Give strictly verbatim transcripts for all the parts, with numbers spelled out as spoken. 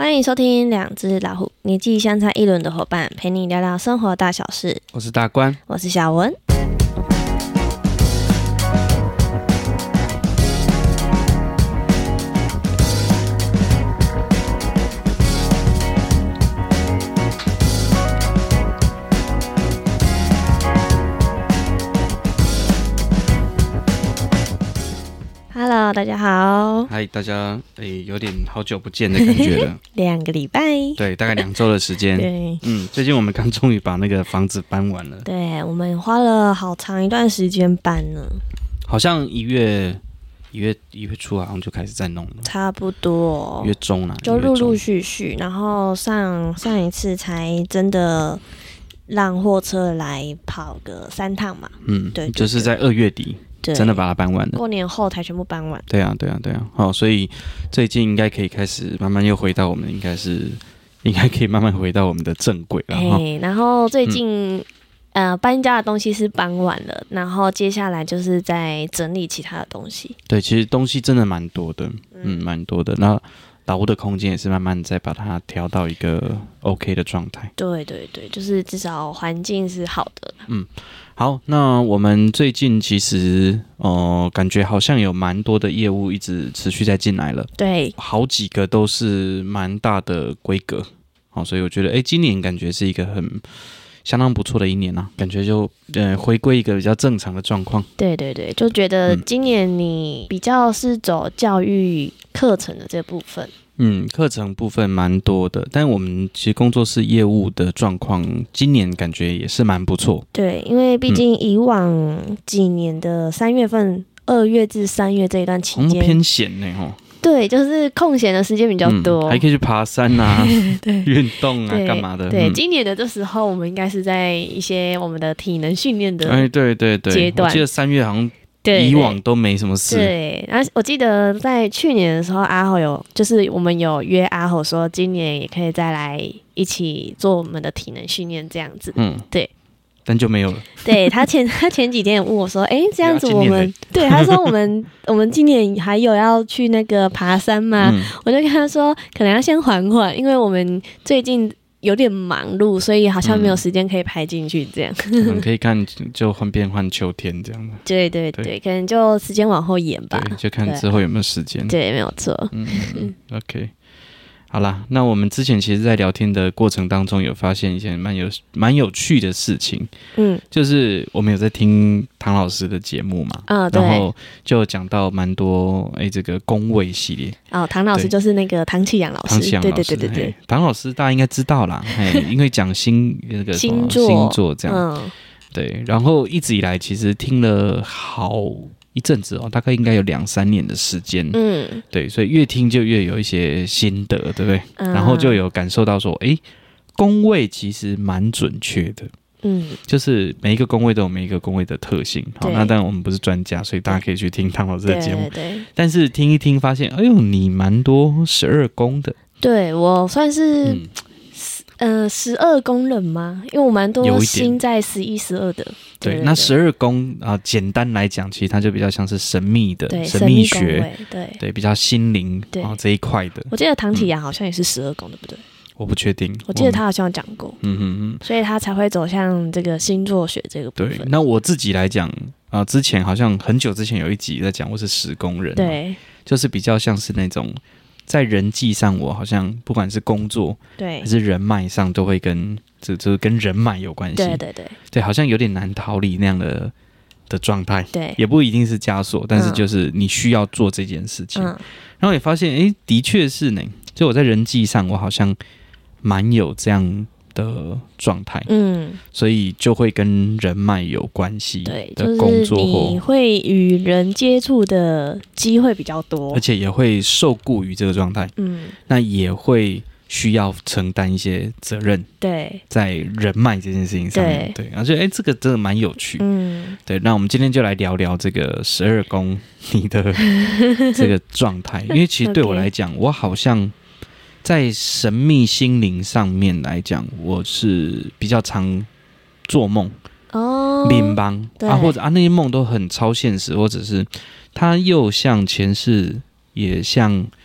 欢迎收听两只老虎，年纪相差一轮的伙伴，陪你聊聊生活大小事。 我是大官， 我是小文。Hello， 大家好。 嗨，大家，诶，有点好久不见的感觉了。 两个礼拜， 对，大概两周的时间。 对， 嗯，最近我们刚终于把那个房子搬完了。 对，我们花了好长一段时间搬呢。 好像一月一月一月初好像就开始在弄了， 差不多。 一月中啦， 就陆陆续续，然后上上一次才真的让货车来跑个三趟嘛。 嗯， 对， 对， 对， 就是在二月底。真的把它搬完了， 过年后才全部搬完。 对啊，对啊，对啊。好，所以最近应该可以开始慢慢又回到我们，应该是应该可以慢慢回到我们的正轨了哈。 然后最近、嗯、呃搬家的东西是搬完了，然后接下来就是在整理其他的东西。 对，其实东西真的蛮多的，嗯，蛮多的。那老屋的空间也是慢慢再把它调到一个 OK 的状态。 对对对，就是至少环境是好的。 嗯。好，那我们最近其实呃，感觉好像有蛮多的业务一直持续在进来了， 对， 好几个都是蛮大的规格，好，所以我觉得，哎，今年感觉是一个很相当不错的一年啊，感觉就呃回归一个比较正常的状况。 对对对，就觉得今年你比较是走教育课程的这部分。 嗯，课程部分蛮多的，但我们其实工作室业务的状况，今年感觉也是蛮不错。 对，因为毕竟以往几年的三月份、二月至三月这一段期间， 我们偏闲呢吼。 对，就是空闲的时间比较多、 嗯，还可以去爬山啊，运动啊，干嘛的？ 对、嗯， 今年的这时候，我们应该是在一些我们的体能训练的哎，对对对阶段。我记得三月好像。对，以往都没什么事。 对，然后我记得在去年的时候，阿吼有，就是我们有约阿吼说，今年也可以再来一起做我们的体能训练这样子。嗯，对。 但就没有了。 对他前他前几天也问我说：“哎、欸，这样子我们对他说我们我们今年还有要去那个爬山吗？”嗯、我就跟他说，可能要先缓缓，因为我们最近。有点忙碌，所以好像没有时间可以排进去这样。 嗯、可以看就换变换秋天这样的。 对对 对, 对，可能就时间往后延吧。 对，就看之后有没有时间。 对，没有错。 嗯嗯 ，OK。好啦，那我们之前其实在聊天的过程当中有发现一件蛮有蛮有趣的事情，嗯，就是我们有在听唐老师的节目嘛，啊、哦，对，然后就讲到蛮多哎这个宫位系列哦，唐老师就是那个唐启阳老师， 唐启阳老师，对对对对对，唐老师大家应该知道啦，因为讲星那个星座星座这样，嗯，对，然后一直以来其实听了好。一阵子哦，大概应该有两三年的时间，嗯，对，所以越听就越有一些心得，对不对？嗯、然后就有感受到说，哎，宫位其实蛮准确的，嗯，就是每一个宫位都有每一个宫位的特性。好，那当然我们不是专家，所以大家可以去听唐老师的节目，对对对，但是听一听发现，哎呦，你蛮多十二宫的， 对我算是。嗯呃，十二宫人吗？因为我蛮多星在十一、十二的。 对，对那十二宫啊，简单来讲，其实它就比较像是神秘的神秘学，对对，比较心灵啊这一块的。 我记得唐启阳好像也是十二宫的，不对？ 我不确定， 我记得他好像有讲过，嗯哼哼，所以他才会走向这个星座学这个部分。 对，那我自己来讲啊、呃，之前好像很久之前有一集在讲我是十宫人， 对， 就是比较像是那种。在人际上，我好像不管是工作，对，还是人脉上，都会跟这就是跟人脉有关系。 对对对， 对，好像有点难逃离那样的的状态。 对， 也不一定是枷锁，但是就是你需要做这件事情。嗯、然后也发现，哎，的确是呢。就我在人际上，我好像蛮有这样的状态，嗯，所以就会跟人脉有关系。 对，就是你会与人接触的机会比较多， 而且也会受雇于这个状态，嗯，那也会需要承担一些责任， 对， 在人脉这件事情上面，对，而且哎，这个真的蛮有趣，嗯，对，那我们今天就来聊聊这个十二宫你的这个状态，因为其实对我来讲，我好像。在神秘心灵上面来讲，我是比较常做梦哦，冥帮啊，或者啊那些梦都很超现实，或者是它又像前世，也像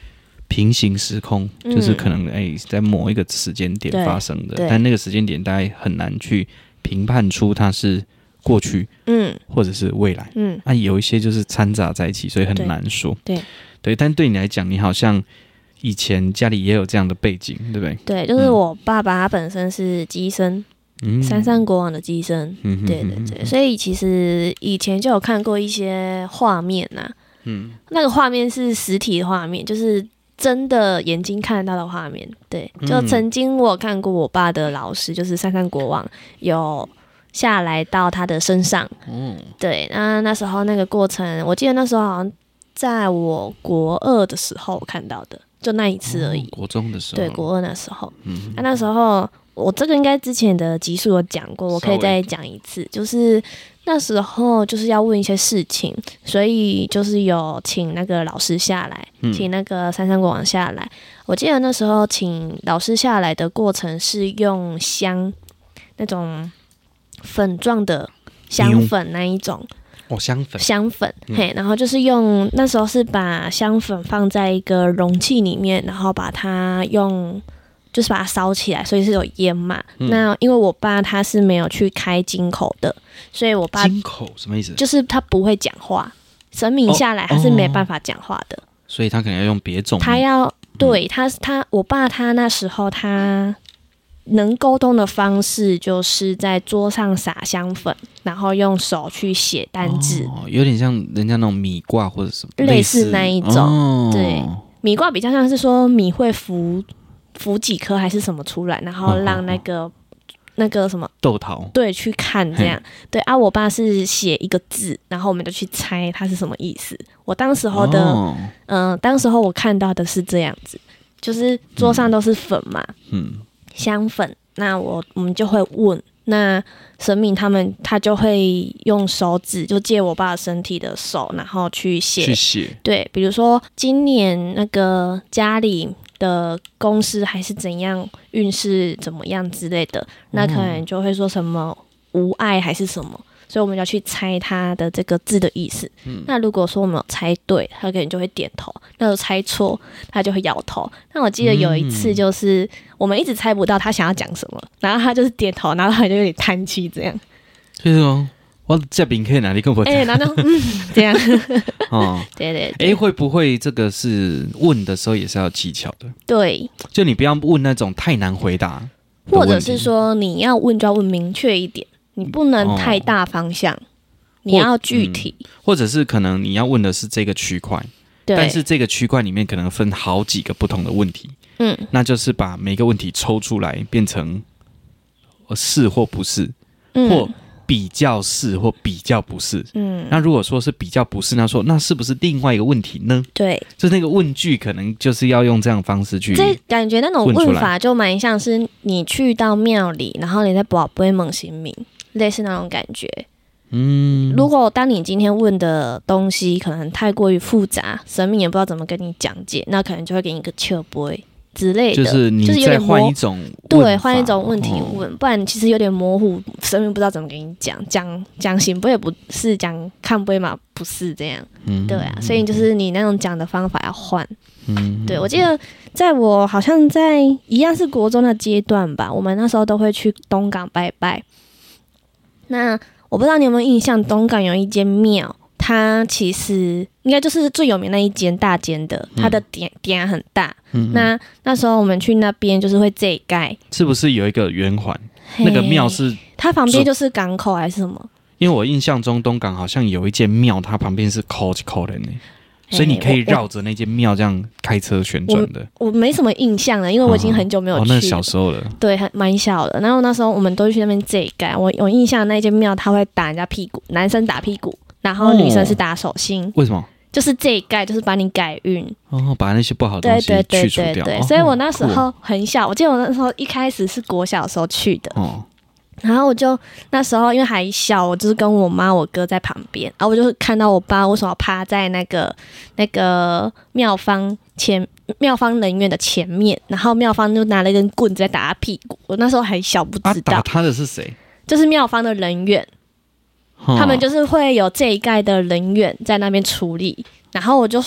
平行时空，嗯、就是可能哎、欸、在某一个时间点发生的，但那个时间点大概很难去评判出它是过去，嗯，或者是未来，嗯，啊，有一些就是掺杂在一起，所以很难说， 对对， 对，但对你来讲，你好像以前家里也有这样的背景，对不对？ 对，就是我爸爸他本身是机身。嗯，三山国王的机身，嗯、对对对，所以其实以前就有看过一些画面呐、啊，嗯，那个画面是实体的画面，就是真的眼睛看得到的画面，对，就曾经我看过我爸的老师，就是三山国王有下来到他的身上，嗯，对，那那时候那个过程，我记得那时候好像在我国二的时候看到的，就那一次而已，哦、 国中的时候， 对，国二那时候，嗯，那那时候。我这个应该之前的集数有讲过，我可以再讲一次。就是那时候就是要问一些事情，所以就是有请那个老师下来，嗯、请那个三山国王下来。我记得那时候请老师下来的过程是用香那种粉状的香粉那一种。 哦，香粉， 香粉，嗯、嘿，然后就是用那时候是把香粉放在一个容器里面，然后把它用。就是把它烧起来，所以是有烟嘛。嗯、那因为我爸他是没有去开金口的，所以我爸金口什么意思？ 就是他不会讲话，神明下来他是没办法讲话的、哦哦， 所以他可能要用别种。 他要对他他我爸他那时候他能沟通的方式就是在桌上撒香粉，然后用手去写单字、 哦，有点像人家那种米卦或者什么类似那一种。哦、对，米卦比较像是说米会浮。浮几颗还是什么出来，然后让那个、哦、那个什么豆桃对去看这样对啊，我爸是写一个字，然后我们就去猜它是什么意思。我当时候的嗯、哦呃，当时候我看到的是这样子，就是桌上都是粉嘛，嗯，香粉，那我我们就会问，那神明他们他就会用手指就借我爸身体的手，然后去写去写， 对，比如说今年那个家里。的公司还是怎样运势怎么样之类的，那可能就会说什么无碍还是什么，所以我们要去猜他的这个字的意思。嗯、那如果说我们有猜对，他可能就会点头；那如果猜错，他就会摇头。那我记得有一次就是我们一直猜不到他想要讲什么，然后他就是点头，然后他就有点叹气这样。 就是哦。我这边可以哪里跟我讲？ 哎、欸，然后嗯，这样，哦，对对对， 哎、欸，会不会这个是问的时候也是要技巧的？ 对， 就你不要问那种太难回答， 或者是说你要问就要问明确一点，你不能太大方向，哦、你要具体、 嗯，或者是可能你要问的是这个区块，但是这个区块里面可能分好几个不同的问题，嗯，那就是把每个问题抽出来变成是或不是，嗯、或。比较是或比较不是，嗯，那如果说是比较不是，那说那是不是另外一个问题呢？ 对， 就那个问句可能就是要用这样的方式去， 这感觉那种问法就蛮像是你去到庙里，然后你在宝贝猛行名，类似那种感觉。嗯，如果当你今天问的东西可能太过于复杂，神明也不知道怎么跟你讲解，那可能就会给你一个笑杯。之类的， 就是你再换一种对，换一种问题问，哦、不然其实有点模糊，神明不知道怎么跟你讲，讲讲行不也不是，讲看不嘛不是这样，嗯、对啊，所以就是你那种讲的方法要换。嗯，对，我记得在我好像在一样是国中的阶段吧，我们那时候都会去东港拜拜。那我不知道你有没有印象，东港有一间庙。它其实应该就是最有名那一间大间的，它的点点很大。嗯、那那时候我们去那边就是会这一盖， 是不是有一个圆环？那个庙是它旁边就是港口还是什么？ 因为我印象中东港好像有一间庙，它旁边是扣一扣的呢，所以你可以绕着那间庙这样开车旋转的。 我, 我没什么印象了，因为我已经很久没有去了。 哦，那小时候了。 对，还蛮小的。然后那时候我们都去那边这一盖，我有印象那间庙他会打人家屁股，男生打屁股。然后女生是打手心， 为什么？ 就是这一盖，就是把你改运哦，把那些不好的东西去除掉。对对对对对， 哦、所以我那时候很小，哦、我记得我那时候一开始是国小的时候去的，哦、然后我就那时候因为还小，我就是跟我妈、我哥在旁边，然后我就看到我爸为什么趴在那个那个庙方前庙方人员的前面，然后庙方就拿了一根棍子在打他屁股。我那时候还小，不知道、 啊、打他的是谁？ 就是庙方的人员。他们就是会有这一盖的人员在那边处理，然后我就说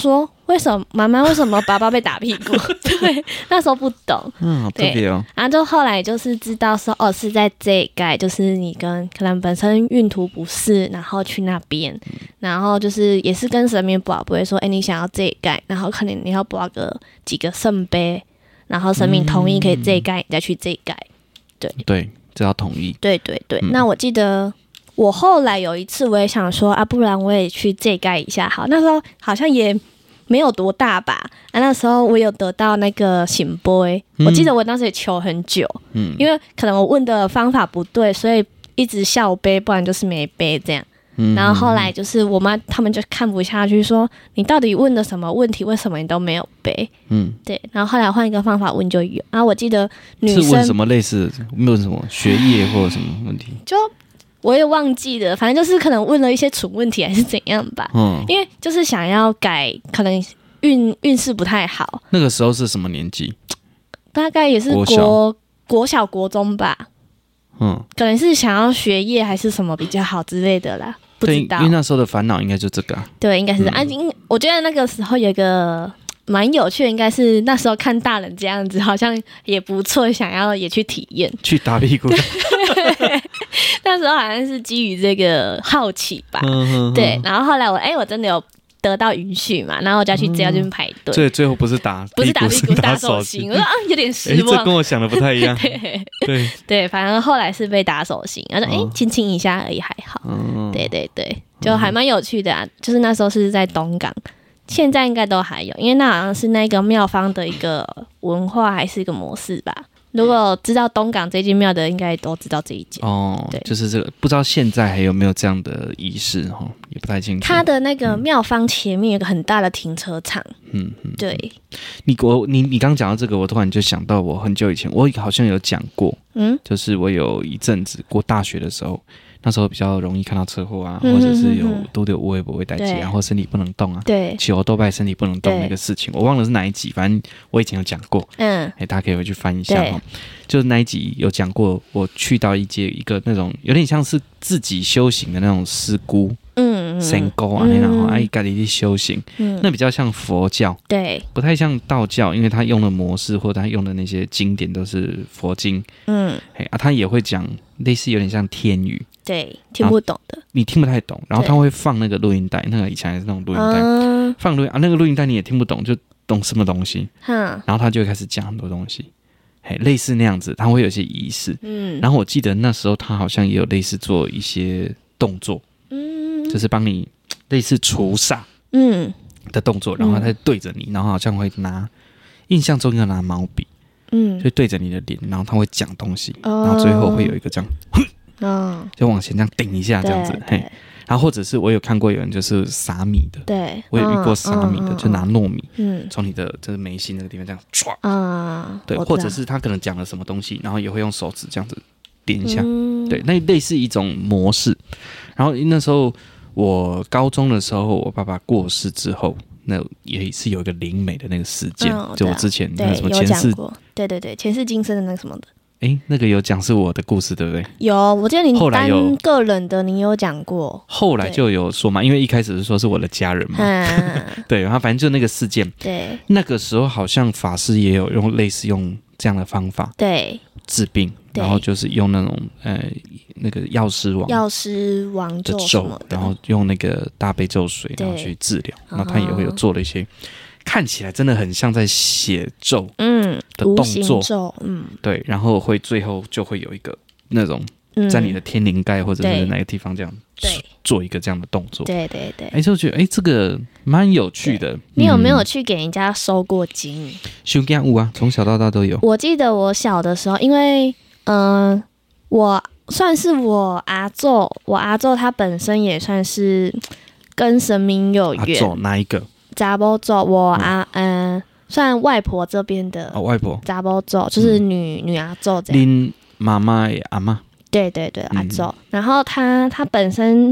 为什么妈妈为什么爸爸被打屁股？对，那时候不懂。 嗯，好特别哦。 然后就后来就是知道说，哦，是在这一盖，就是你跟可能本身运途不适，然后去那边，嗯、然后就是也是跟神明保，不会说，哎，你想要这一盖，然后可能你要保个几个圣杯，然后神明同意可以这一盖，嗯、你再去这一盖。对对，这要同意。 对对对， 嗯、 那我记得。我后来有一次，我也想说啊，不然我也去这盖一下好。那时候好像也没有多大吧，啊，那时候我有得到那个醒杯，嗯、我记得我当时也求很久，嗯，因为可能我问的方法不对，所以一直笑背，不然就是没背这样。嗯、然后后来就是我妈他们就看不下去，说你到底问的什么问题？为什么你都没有背？嗯，对。然后后来换一个方法问就有。然后我记得女生是问什么类似问什么学业或者什么问题？ 就。我也忘记了，反正就是可能问了一些蠢问题还是怎样吧。嗯，因为就是想要改，可能运运势不太好。 那个时候是什么年纪？ 大概也是国国小、国小国中吧。嗯，可能是想要学业还是什么比较好之类的啦，不知道。 因为那时候的烦恼应该就这个、啊。 对，应该是、嗯、啊。因我觉得那个时候有个蛮有趣的，应该是那时候看大人这样子，好像也不错，想要也去体验， 去打屁股。 那时候好像是基于这个好奇吧，嗯、对。然后后来我哎、欸，我真的有得到允许嘛，然后我就要去这家这边排队。 所以最后不是打， 不是打屁股，打手心。我说啊，有点失望。 欸、这跟我想的不太一样。 对对对，反正后来是被打手心，然后说哎，亲、欸、亲一下而已，还好。嗯、对对对，就还蛮有趣的啊。就是那时候是在东港。现在应该都还有，因为那好像是那个庙方的一个文化还是一个模式吧。如果知道东港这间庙的，应该都知道这一间哦。对，就是这个，不知道现在还有没有这样的仪式哈，也不太清楚。 它的那个庙方前面有个很大的停车场，嗯嗯，对。 你我你你刚讲到这个，我突然就想到，我很久以前我好像有讲过，嗯，就是我有一阵子过大学的时候。那时候比较容易看到车祸啊，嗯、或者是有都有无微不会代际啊，或身体不能动啊， 对， 骑欧多拜身体不能动那个事情，我忘了是哪一集，反正我以前有讲过，嗯，哎、欸，大家可以回去翻一下哦。就是那一集有讲过，我去到一间一个那种有点像是自己修行的那种师姑，嗯，神姑啊，然后哎，家里去修行，嗯，那比较像佛教， 对， 不太像道教，因为他用的模式或他用的那些经典都是佛经，嗯，哎啊，他也会讲类似有点像天语。对， 听不懂的， 你听不太懂，然后他会放那个录音带，那个以前还是那种录音带，嗯、放录音啊，那个录音带你也听不懂，就懂什么东西，然后他就会开始讲很多东西，嘿，类似那样子，他会有一些仪式，嗯，然后我记得那时候他好像也有类似做一些动作，嗯，就是帮你类似除煞，嗯的动作，然后他对着你，然后好像会拿，印象中要拿毛笔，嗯，就对着你的脸，然后他会讲东西，哦、然后最后会有一个这样。哦，就往前这样顶一下，这样子，嘿，然后或者是我有看过有人就是撒米的， 对， 我有遇过撒米的，嗯、就拿糯米，嗯，从你的就是眉心那个地方这样唰，啊，对，或者是他可能讲了什么东西，然后也会用手指这样子点一下，嗯、对，那类似一种模式。然后那时候我高中的时候，我爸爸过世之后，那也是有一个灵媒的那个事件，嗯、就我之前那什么前世， 对对对，前世今生的那个什么的。 哎，那个有讲是我的故事，对不对？ 有，我记得你单个人的，你有讲过。 后来就有说嘛，因为一开始是说是我的家人嘛，嗯、对，然后反正就那个事件， 对， 那个时候好像法师也有用类似用这样的方法， 对， 治病，然后就是用那种呃那个药师王药师王咒什么的， 然后用那个大悲咒水，然后去治疗，然后他也会有做了一些。看起来真的很像在写咒，嗯，的动作， 咒，嗯， 对，然后会最后就会有一个那种在你的天灵盖或者是哪个地方这样，对，做一个这样的动作， 对对对， 哎，就觉得哎这个蛮有趣的。 你有没有去给人家收过金？ 收金物啊，从小到大都有。 我记得我小的时候，因为嗯、呃，我算是我阿祖，我阿祖他本身也算是跟神明有缘。 阿祖哪一个？ 查某祖，我阿嗯、呃，算外婆这边的哦，外婆查某祖就是女、嗯、女阿祖这样。 恁妈妈的阿嬷？ 对对对，阿祖。嗯、然后她她本身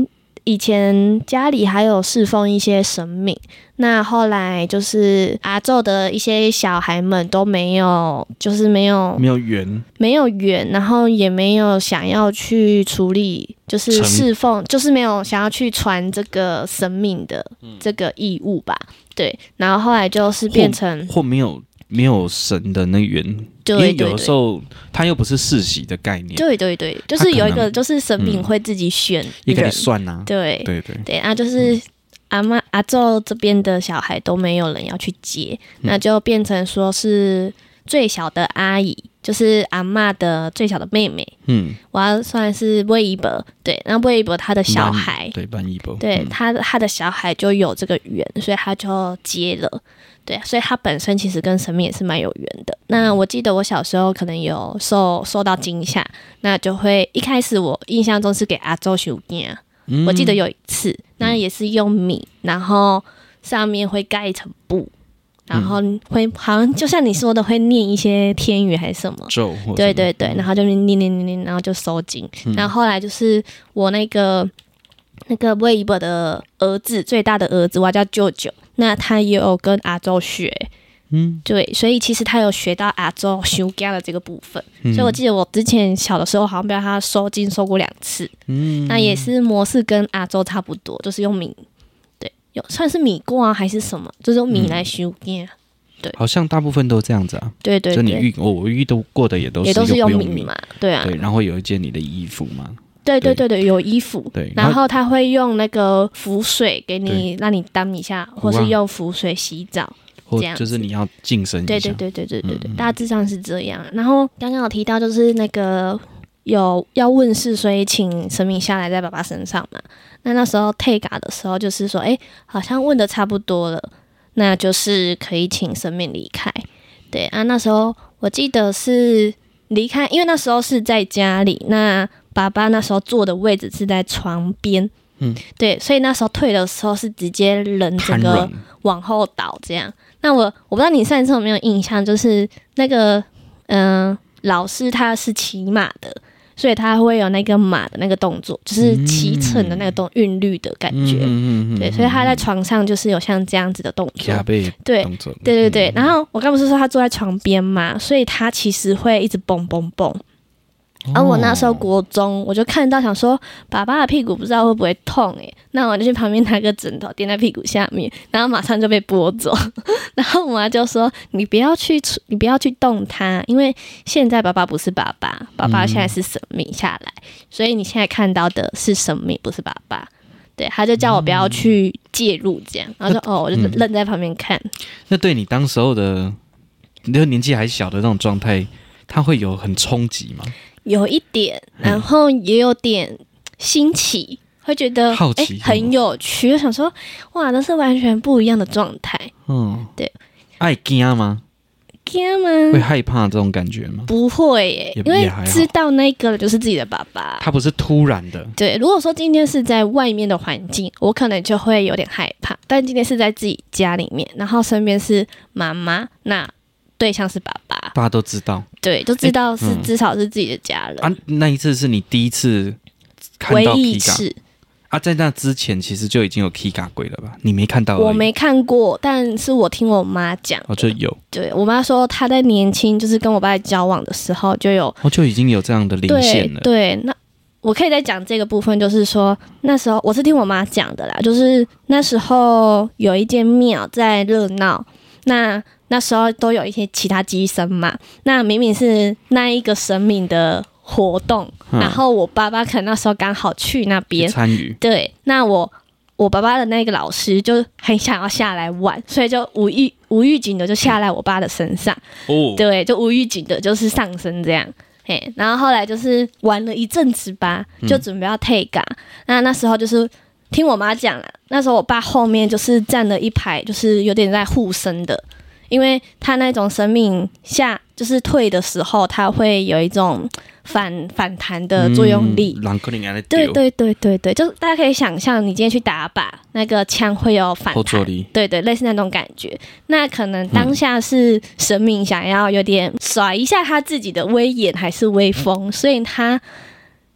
以前家里还有侍奉一些神明，那后来就是阿宙的一些小孩们都没有，就是没有没有缘， 没有缘，然后也没有想要去处理，就是侍奉，就是没有想要去传这个神明的这个义务吧。对，然后后来就是变成或, 或没有没有神的那缘，因为有的时候他又不是世袭的概念。 对对对，就是有一个就是神明会自己选人， 也可以算啊。 对对对对啊，就是阿嬷阿宙这边的小孩都没有人要去接，嗯、那就变成说是最小的阿姨，就是阿嬷的最小的妹妹。嗯，我要算是魏一伯，对，那魏一伯他的小孩， 对，班一伯， 对，他的他的小孩就有这个缘，所以他就接了。对，所以他本身其实跟神明也是蛮有缘的。那我记得我小时候可能有受受到惊吓，那就会一开始我印象中是给阿周修经、嗯，我记得有一次，那也是用米，然后上面会盖一层布，然后会好像就像你说的会念一些天语还是什么咒， 对对对，然后就念念念念，然后就收经、嗯。然后后来就是我那个那个魏一伯的儿子，最大的儿子，我叫舅舅。那他也有跟阿周学，嗯，对，所以其实他有学到阿周修家的这个部分、嗯，所以我记得我之前小的时候好像被他收经收过两次，嗯，那也是模式跟阿周差不多，就是用米，对，有算是米卦还是什么，就是用米来修家、嗯，对， 好像大部分都这样子啊， 对对对， 就你遇我我遇到过的也都是也都是用米米嘛，对啊， 对，然后有一件你的衣服嘛。 对对对对，有衣服， 对， 然后他会用那个符水给你，让你当一下，或是用符水洗澡，这样就是你要净身一下。 对对对对对对对，嗯、大致上是这样。然后刚刚有提到，就是那个有要问世，所以请神明下来在爸爸身上嘛。那那时候退嘎的时候，就是说，哎，好像问的差不多了，那就是可以请神明离开。对啊，那时候我记得是离开，因为那时候是在家里，那爸爸那时候坐的位置是在床边，嗯，对，所以那时候退的时候是直接人整个往后倒这样。那我我不知道你上一次有没有印象，就是那个嗯、呃、老师他是骑马的，所以他会有那个马的那个动作，就是骑乘的那个动韵律的感觉，嗯、对，所以他在床上就是有像这样子的动作，对对对对。然后我刚不是说他坐在床边嘛，所以他其实会一直蹦蹦蹦。而、啊、我那时候国中，我就看到想说，爸爸的屁股不知道会不会痛哎、欸，那我就去旁边拿个枕头垫在屁股下面，然后马上就被拨走。然后我妈就说：“你不要去，你不要去动它，因为现在爸爸不是爸爸，爸爸现在是神明下来，嗯、所以你现在看到的是神明，不是爸爸。”对，他就叫我不要去介入这样，然后说：“哦，我就愣在旁边看。嗯” 那对你当时候的，那个年纪还小的那种状态，它会有很冲击吗？ 有一点，然后也有点新奇，会觉得好奇、欸、 很有趣。我想说，哇，这是完全不一样的状态。嗯，对。 爱惊吗？ 惊吗？ 会害怕这种感觉吗？ 不会耶、欸，因为知道那个就是自己的爸爸， 他不是突然的。 对，如果说今天是在外面的环境，我可能就会有点害怕。但今天是在自己家里面，然后身边是妈妈，那对象是爸爸， 大家都知道， 对，就知道是、欸嗯、至少是自己的家人啊。 那一次是你第一次看到 Kika， 唯一一次啊，在那之前其实就已经有 Kika 鬼了吧？你没看到而已？ 我没看过，但是我听我妈讲， 哦，就有。 对我妈说，她在年轻，就是跟我爸交往的时候就有， 哦，就已经有这样的灵线了。 对，对那我可以再讲这个部分，就是说那时候我是听我妈讲的啦，就是那时候有一间庙在热闹，那。那时候都有一些其他乩身嘛，那明明是那一个神明的活动，嗯、然后我爸爸可能那时候刚好去那边参与， 对，那我我爸爸的那个老师就很想要下来玩，所以就无预无预警的就下来我爸的身上，哦，对，就无预警的就是上身这样，嘿，然后后来就是玩了一阵子吧，就准备要退嘎、嗯，那那时候就是听我妈讲啦，那时候我爸后面就是站了一排，就是有点在护身的。因为他那种生命下就是退的时候，他会有一种反反弹的作用力。 嗯、 对对对对对，就是大家可以想象，你今天去打靶，那个枪会有反弹，对对，类似那种感觉。那可能当下是神明想要有点甩一下他自己的威严还是威风，所以他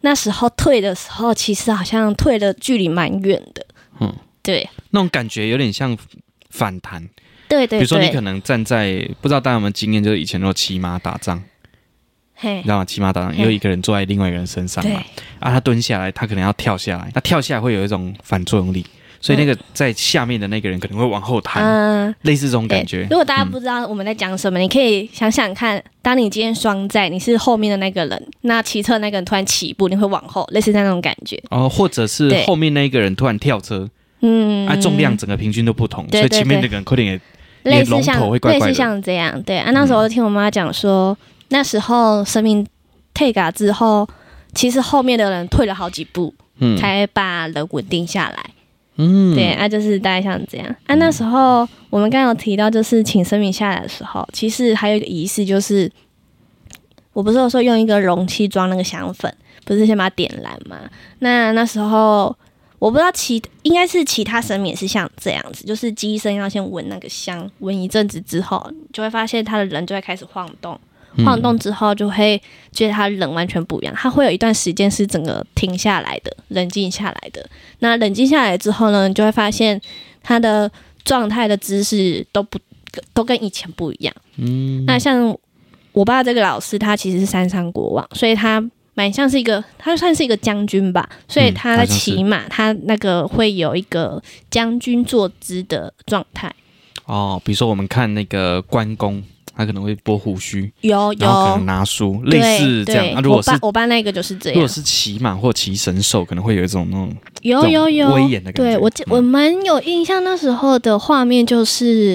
那时候退的时候，其实好像退的距离蛮远的。嗯，对， 那种感觉有点像反弹。 对对对， 比如说你可能站在，不知道大家有没有经验，就是以前如果骑马打仗，你知道吗？骑马打仗有一个人坐在另外一个人身上嘛，啊，他蹲下来，他可能要跳下来，他跳下来会有一种反作用力，所以那个在下面的那个人可能会往后弹，嗯、类似这种感觉。 如果大家不知道我们在讲什么、嗯，你可以想想看，当你今天双载，你是后面的那个人，那骑车那个人突然起步，你会往后，类似那种感觉。哦， 或者是后面那个人突然跳车，嗯，啊，重量整个平均都不同，对对对，所以前面那个人可能也。 类似像类似像这样，对啊，那时候听我妈讲说、嗯，那时候生命退嘎之后，其实后面的人退了好几步，嗯，才把人稳定下来，嗯，对啊，就是大概像这样啊。那时候我们刚刚有提到，就是请生命下来的时候，其实还有一个仪式，就是我不是有说用一个容器装那个香粉，不是先把它点燃嘛？那那时候。我不知道其应该是其他神明也是像这样子，就是乩身要先闻那个香，闻一阵子之后，就会发现他的人就会开始晃动，晃动之后就会觉得他人完全不一样，他会有一段时间是整个停下来的，冷静下来的。那冷静下来之后呢，你就会发现他的状态的姿势都不都跟以前不一样。嗯，那像我爸这个老师，他其实是三山国王，所以他。蛮像是一个，他算是一个将军吧，所以他在骑马、嗯，他那个会有一个将军坐姿的状态。 哦，比如说我们看那个关公，他可能会拨胡须， 有有， 然后可能拿书，类似这样。啊、如果是我爸，我爸那个就是这样。 如果是骑马或骑神兽，可能会有一种那种有有有威严的感觉。 对我我蛮有印象，那时候的画面就是。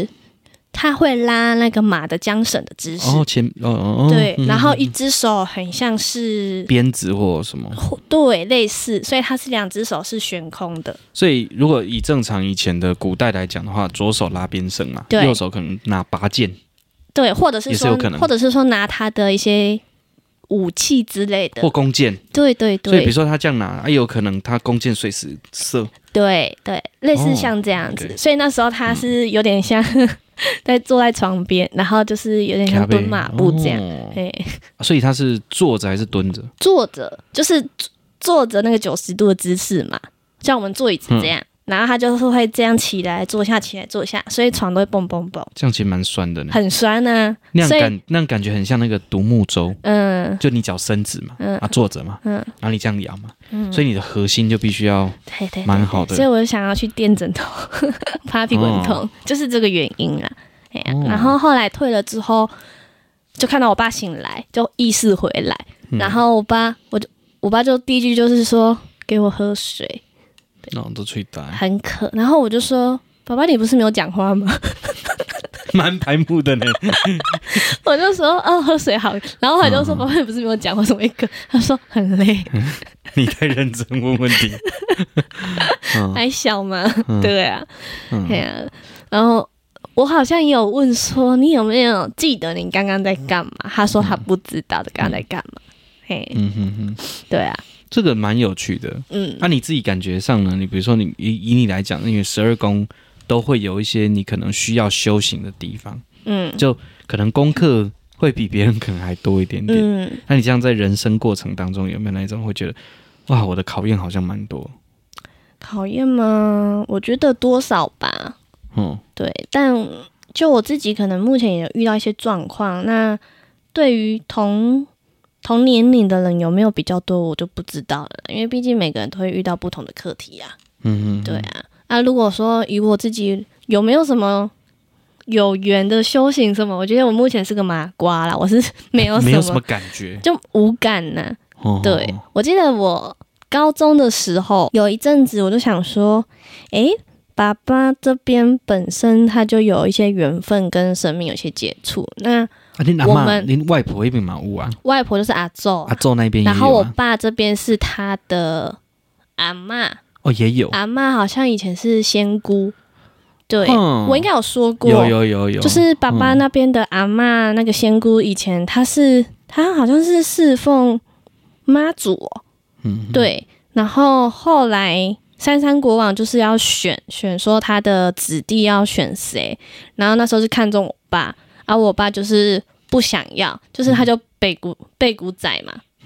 他会拉那个马的缰绳的姿势， 哦前哦哦对、嗯，然后一只手很像是鞭子或什么， 对，类似，所以他是两只手是悬空的。 所以如果以正常以前的古代来讲的话，左手拉鞭绳嘛，右手可能拿拔剑， 对，或者是说，或者是说拿他的一些武器之类的， 或弓箭， 对对对。 所以比如说他这样拿，啊，有可能他弓箭随时射，对对，类似像这样子。哦 okay、所以那时候他是有点像。嗯在坐在床边，然后就是有点像蹲马步这样，哎、 哦，所以他是坐着还是蹲着？ 坐着，就是坐着那个九十度的姿势嘛，像我们坐椅子这样，嗯、然后他就是会这样起来坐下，起来坐下，所以床都会蹦蹦蹦。 这样其实蛮酸的呢， 很酸啊， 那样感那样感觉很像那个独木舟，嗯，就你脚伸直嘛，嗯，啊坐着嘛，嗯，然后你这样摇嘛，嗯，所以你的核心就必须要对对蛮好的， 所以我就想要去垫枕头，怕屁股很痛，哦、就是这个原因啦。哎呀、哦，然后后来退了之后，就看到我爸醒来，就意识回来，嗯、然后我爸，我就我爸就第一句就是说给我喝水， 哦，都吹呆， 很渴，然后我就说爸爸，你不是没有讲话吗？ 蛮白目的呢， 我就说哦，喝水好，然后他就说、嗯、爸爸你不是没有讲话，怎么一个？他说很累， 你太认真问问题， 嗯、还小嘛，嗯、对啊，对、嗯、啊，然后。我好像也有问说你有没有记得你刚刚在干嘛？他说他不知道的，刚刚在干嘛？嘿，嗯哼哼，对啊， 这个蛮有趣的。嗯，那、啊、你自己感觉上呢？你比如说你以以你来讲，因为十二宫都会有一些你可能需要修行的地方，嗯，就可能功课会比别人可能还多一点点。嗯，那你这样在人生过程当中有没有那种会觉得哇，我的考验好像蛮多？ 考验吗？我觉得多少吧。嗯，对，但就我自己可能目前也有遇到一些状况，那对于同同年龄的人有没有比较多，我就不知道了，因为毕竟每个人都会遇到不同的课题啊。嗯嗯，对啊。啊，如果说以我自己有没有什么有缘的修行什么，我觉得我目前是个麻瓜啦，我是没有什么没有什么感觉， 就无感呐、啊哦。对，我记得我高中的时候有一阵子，我就想说，诶。爸爸这边本身他就有一些缘分跟生命有些接触，那我们您、啊、外婆那边嘛有啊？ 外婆就是阿祖， 阿祖那边也有、啊。 然后我爸这边是他的阿嬷， 哦也有。 阿嬷好像以前是仙姑，对、嗯、我应该有说过， 有有有有， 就是爸爸那边的阿嬷那个仙姑，以前他是他好像是侍奉妈祖、哦，嗯，对，然后后来。三山国王就是要选选说他的子弟要选谁，然后那时候是看中我爸，而、啊、我爸就是不想要，就是他就背骨背骨仔嘛，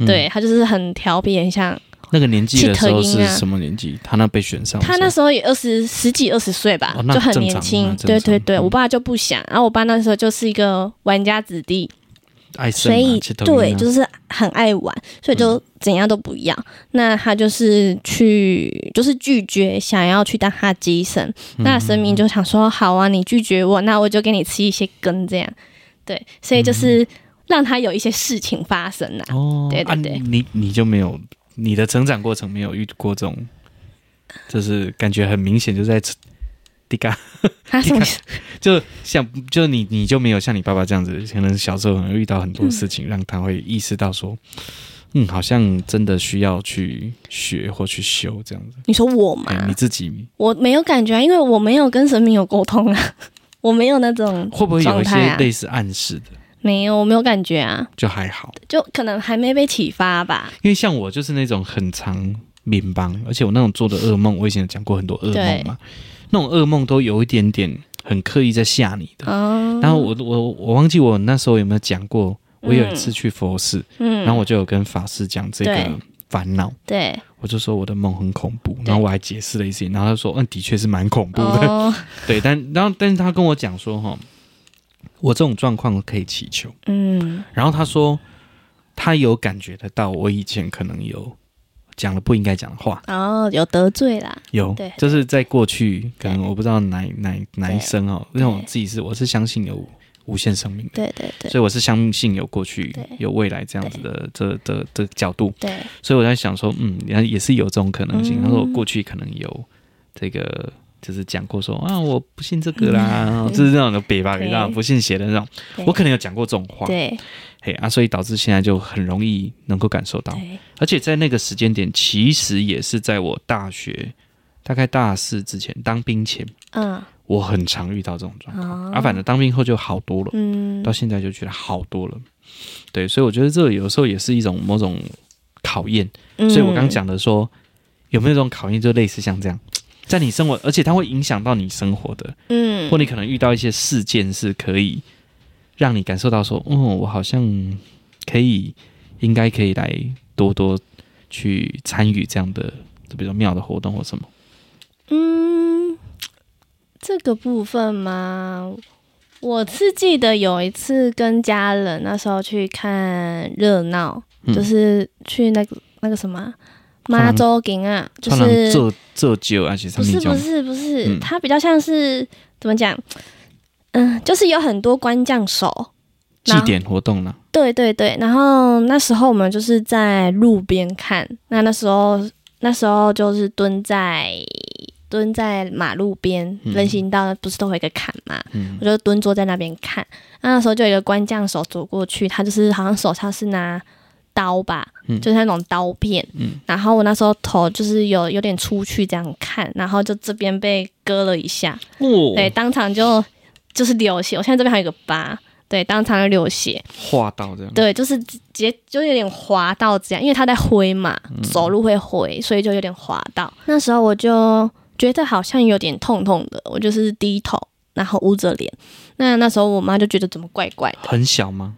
嗯、 对他就是很调皮，很像。 那个年纪的时候是什么年纪？他那被选上， 他那时候也二十十几二十岁吧、哦，就很年轻。对对对，我爸就不想，然后我爸那时候就是一个玩家子弟， 爱所以对，就是很爱玩，所以就怎样都不要。嗯、那他就是去，就是拒绝想要去当他机神。嗯、那神明就想说，好啊，你拒绝我，那我就给你吃一些根，这样。对，所以就是让他有一些事情发生啊。哦，对对对， 啊、你你就没有。你的成长过程没有遇过这种，就是感觉很明显就在迪嘎，就像就你你就没有像你爸爸这样子，可能小时候可能遇到很多事情，嗯、让他会意识到说，嗯，好像真的需要去学或去修这样子。 你说我吗？ 欸、你自己我没有感觉、啊，因为我没有跟神明有沟通啊，我没有那种、啊、 会不会有一些类似暗示的？ 没有，我没有感觉啊， 就还好， 就可能还没被启发吧。 因为像我就是那种很常冥帮，而且我那种做的噩梦，我以前有讲过很多噩梦嘛，那种噩梦都有一点点很刻意在吓你的。哦、然后我我我忘记我那时候有没有讲过，我有一次去佛寺，嗯，然后我就有跟法师讲这个烦恼，对，我就说我的梦很恐怖，然后我还解释了一些，然后他说，嗯，的确是蛮恐怖的，哦、对，但然后但是他跟我讲说，哈。我这种状况可以祈求，嗯，然后他说他有感觉得到我以前可能有讲了不应该讲的话，哦， 有得罪啦， 有，对，就是在过去可能我不知道哪哪哪一生哦，因为我自己是我是相信有无限生命的， 对对对， 所以我是相信有过去有未来这样子的这的的角度，对，所以我在想说，嗯，也是有这种可能性，他说我过去可能有这个。就是讲过说啊，我不信这个啦，嗯、就是那种的北吧，那种不信邪的那种，我可能有讲过这种话，对，嘿啊，所以导致现在就很容易能够感受到，而且在那个时间点，其实也是在我大学大概大四之前当兵前，嗯，我很常遇到这种状况，哦、啊，反正当兵后就好多了，嗯，到现在就觉得好多了，对，所以我觉得这有时候也是一种某种考验，嗯、所以我刚讲的说有没有这种考验，就类似像这样。在你生活，而且它会影响到你生活的，嗯，或你可能遇到一些事件是可以让你感受到说，哦，我好像可以，应该可以来多多去参与这样的，比如说庙的活动或什么。 嗯，这个部分吗？我是记得有一次跟家人那时候去看热闹，嗯、就是去那个那个什么。妈祖景啊，就是做做酒啊，其实不是不是不是，嗯、它比较像是怎么讲？嗯，就是有很多官将手祭典活动啦。 对对对，然后那时候我们就是在路边看，那那时候那时候就是蹲在蹲在马路边，嗯、人行道不是都会有一个坎嘛，嗯、我就蹲坐在那边看。那那时候就有一个官将手走过去，他就是好像手上是拿。刀吧，嗯、就是那种刀片，嗯、然后我那时候头就是有有点出去这样看，然后就这边被割了一下，哦、对，当场就就是流血。我现在这边还有一个疤，对，当场就流血， 划到这样， 对，就是直接就有点滑到这样，因为他在挥嘛，嗯、走路会挥，所以就有点滑到。那时候我就觉得好像有点痛痛的，我就是低头，然后捂着脸。那那时候我妈就觉得怎么怪怪的， 很小吗？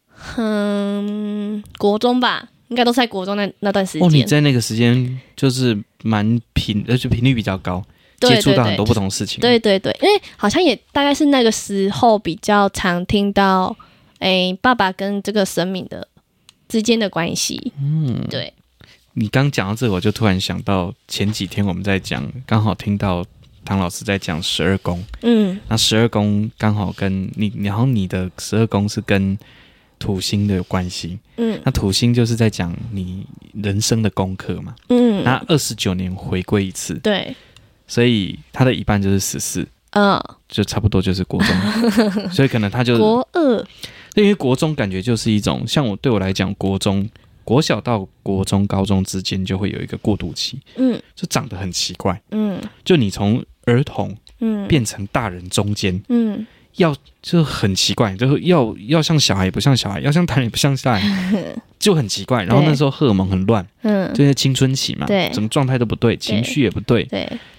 嗯，国中吧，应该都是在国中那那段时间。 哦，你在那个时间就是蛮频，而且频率比较高， 对对对， 接触到很多不同的事情。 对对对，因为好像也大概是那个时候比较常听到，哎，爸爸跟这个神明的之间的关系。嗯，对。 你刚讲到这个，我就突然想到前几天我们在讲，刚好听到唐老师在讲十二宫。嗯，那十二宫刚好跟你，然后你的十二宫是跟土星的有关系，嗯，那土星就是在讲你人生的功课嘛，嗯，那二十九年回归一次，对，所以他的一半就是十四，嗯，就差不多就是国中，所以可能他就是国二， 因为国中感觉就是一种，像我对我来讲，国中国小到国中、高中之间就会有一个过渡期，嗯，就长得很奇怪，嗯，就你从儿童，嗯，变成大人中间，嗯。要就很奇怪，就是要要像小孩也不像小孩，要像大人也不像大人，就很奇怪。然后那时候荷尔蒙很乱，嗯，就是青春期嘛，对，整个状态都不对，情绪也不对，对。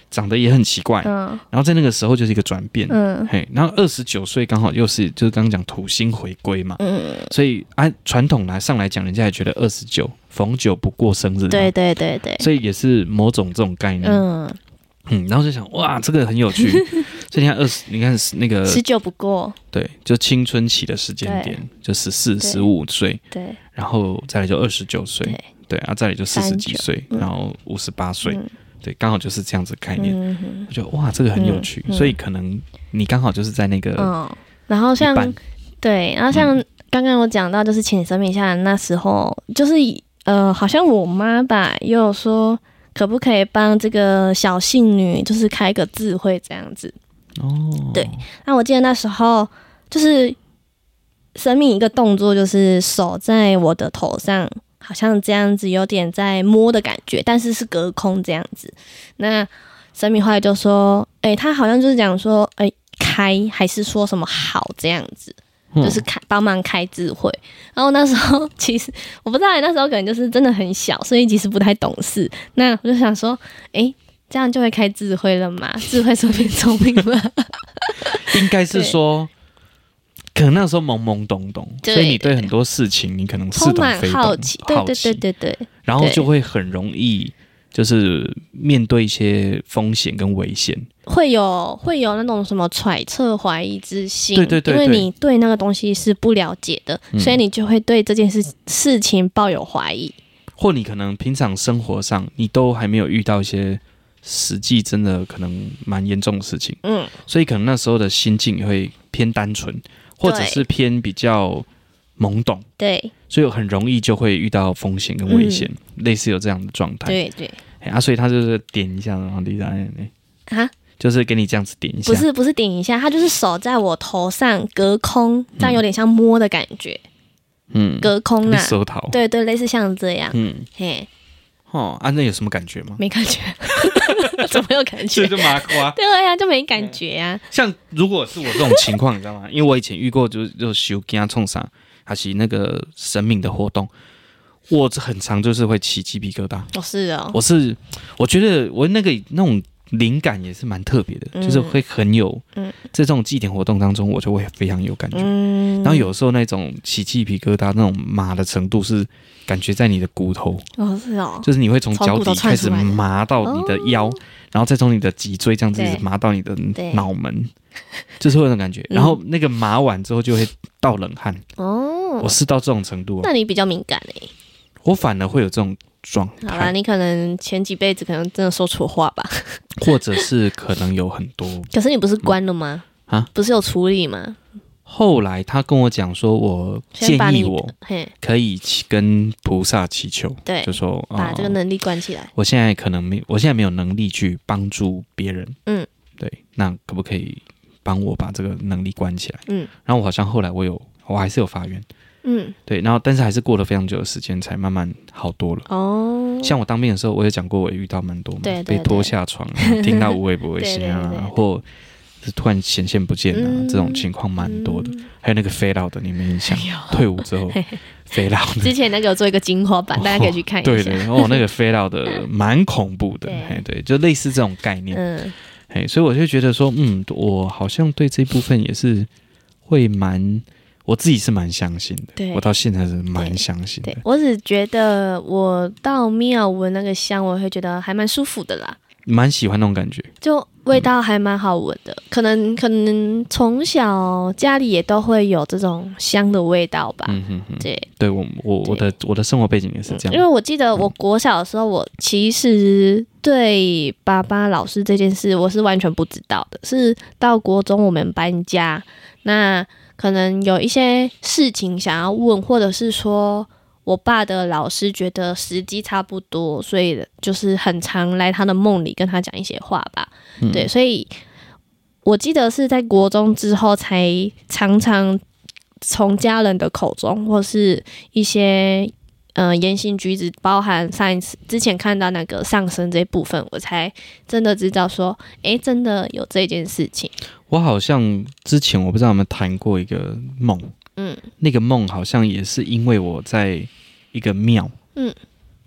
长得也很奇怪，嗯，然后在那个时候就是一个转变，嗯，嘿，然后二十九岁刚好又是就是刚刚讲土星回归嘛，嗯，所以按传统来上来讲，人家也觉得二十九逢九不过生日， 对对对对， 所以也是某种这种概念，嗯嗯，然后就想哇，这个很有趣，所以你看二十，你看那个十九不过， 对，就青春期的时间点，就十四、十五岁， 对， 然后再来就二十九岁，对，对啊，再来就四十几岁，然后五十八岁。嗯，对，刚好就是这样子的概念，嗯、我觉得哇，这个很有趣，嗯、所以可能你刚好就是在那个， 嗯，然后像对，然后像刚刚我讲到，就是请神明下来那时候，就是呃，好像我妈吧，也有说可不可以帮这个小幸女，就是开个智慧这样子。哦，对，那我记得那时候就是神明一个动作，就是手在我的头上。好像这样子有点在摸的感觉，但是是隔空这样子。那神明后来就说：“哎、欸，他好像就是讲说，哎、欸，开还是说什么好这样子，嗯、就是开帮忙开智慧。”然后那时候其实我不知道，那时候可能就是真的很小，所以其实不太懂事。那我就想说：“哎、欸，这样就会开智慧了嘛？智慧说变聪明了。” 应该是说。可能那时候懵懵懂懂，所以你对很多事情你可能似懂非懂， 好奇，对对对对对， 然后就会很容易就是面对一些风险跟危险， 会有会有那种什么揣测、怀疑之心， 对对 对, 对， 因为你对那个东西是不了解的，嗯、所以你就会对这件事事情抱有怀疑， 或你可能平常生活上你都还没有遇到一些实际真的可能蛮严重的事情，嗯，所以可能那时候的心境也会偏单纯。或者是偏比较懵懂， 对， 所以很容易就会遇到风险跟危险，嗯、类似有这样的状态。 对对， 啊，所以他就是点一下，然后第三啊，就是给你这样子点一下， 不是不是点一下，他就是手在我头上隔空，这样有点像摸的感觉，嗯，隔空啊， 手头， 对对，类似像这样，嗯，嘿。 哦，啊，那有什么感觉吗？ 没感觉，怎么有感觉？ 所以就麻瓜。 对呀、啊，就没感觉啊。 像如果是我这种情况，你知道吗？因为我以前遇过就，就就修跟他冲上，还是那个神明的活动，我很常就是会起鸡皮疙瘩。 哦，是哦， 我是我觉得我那个那种灵感也是蛮特别的，嗯、就是会很有，嗯，在这种祭典活动当中，我就会非常有感觉。嗯，然后有时候那种起鸡皮疙瘩那种麻的程度是。感觉在你的骨头， 哦是哦， 就是你会从脚底开始麻到你的腰，哦、然后再从你的脊椎这样子麻到你的脑门，就是会有那种感觉。然后那个麻完之后就会盗冷汗。哦，我是到这种程度。 那你比较敏感哎、欸， 我反而会有这种状态。 好啦，你可能前几辈子可能真的说错话吧， 或者是可能有很多。 可是你不是关了吗？啊、嗯，不是有处理吗？ 后来他跟我讲说，我建议我可以跟菩萨祈求， 对， 就说把这个能力关起来。 我现在可能没，我现在没有能力去帮助别人，嗯，对，那可不可以帮我把这个能力关起来？嗯，然后我好像后来我有，我还是有发愿，嗯，对，然后但是还是过了非常久的时间才慢慢好多了。哦，像我当兵的时候，我也讲过，我也遇到蛮多嘛，对对对，被拖下床，听到无微不微声啊，或是突然显现不见啊，嗯、这种情况蛮多的。嗯、还有那个飞到的，你们印象？退伍之后飞到的， 之前那个有做一个精华版，哦、大家可以去看一下。 对对，哦，那个飞到的蛮恐怖的，对, 对，就类似这种概念。嗯，嘿，所以我就觉得说，嗯，我好像对这部分也是会蛮，我自己是蛮相信的。对，我到现在是蛮相信的。 对，我只觉得我到庙闻那个香，我会觉得还蛮舒服的啦。 蛮喜欢那种感觉， 就味道还蛮好闻的。嗯、可能可能从小家里也都会有这种香的味道吧。嗯哼哼，对， 对我我我的我的生活背景也是这样。 因为我记得我国小的时候，我其实对爸爸老师这件事我是完全不知道的，是到国中我们搬家，那可能有一些事情想要问，或者是说。我爸的老师觉得时机差不多，所以就是很常来他的梦里跟他讲一些话吧。嗯、对，所以我记得是在国中之后才常常从家人的口中，或是一些呃言行举止，包含上一次之前看到那个上升这一部分，我才真的知道说，哎，真的有这件事情。 我好像之前我不知道有没有谈过一个梦。嗯，那个梦好像也是因为我在一个庙，嗯，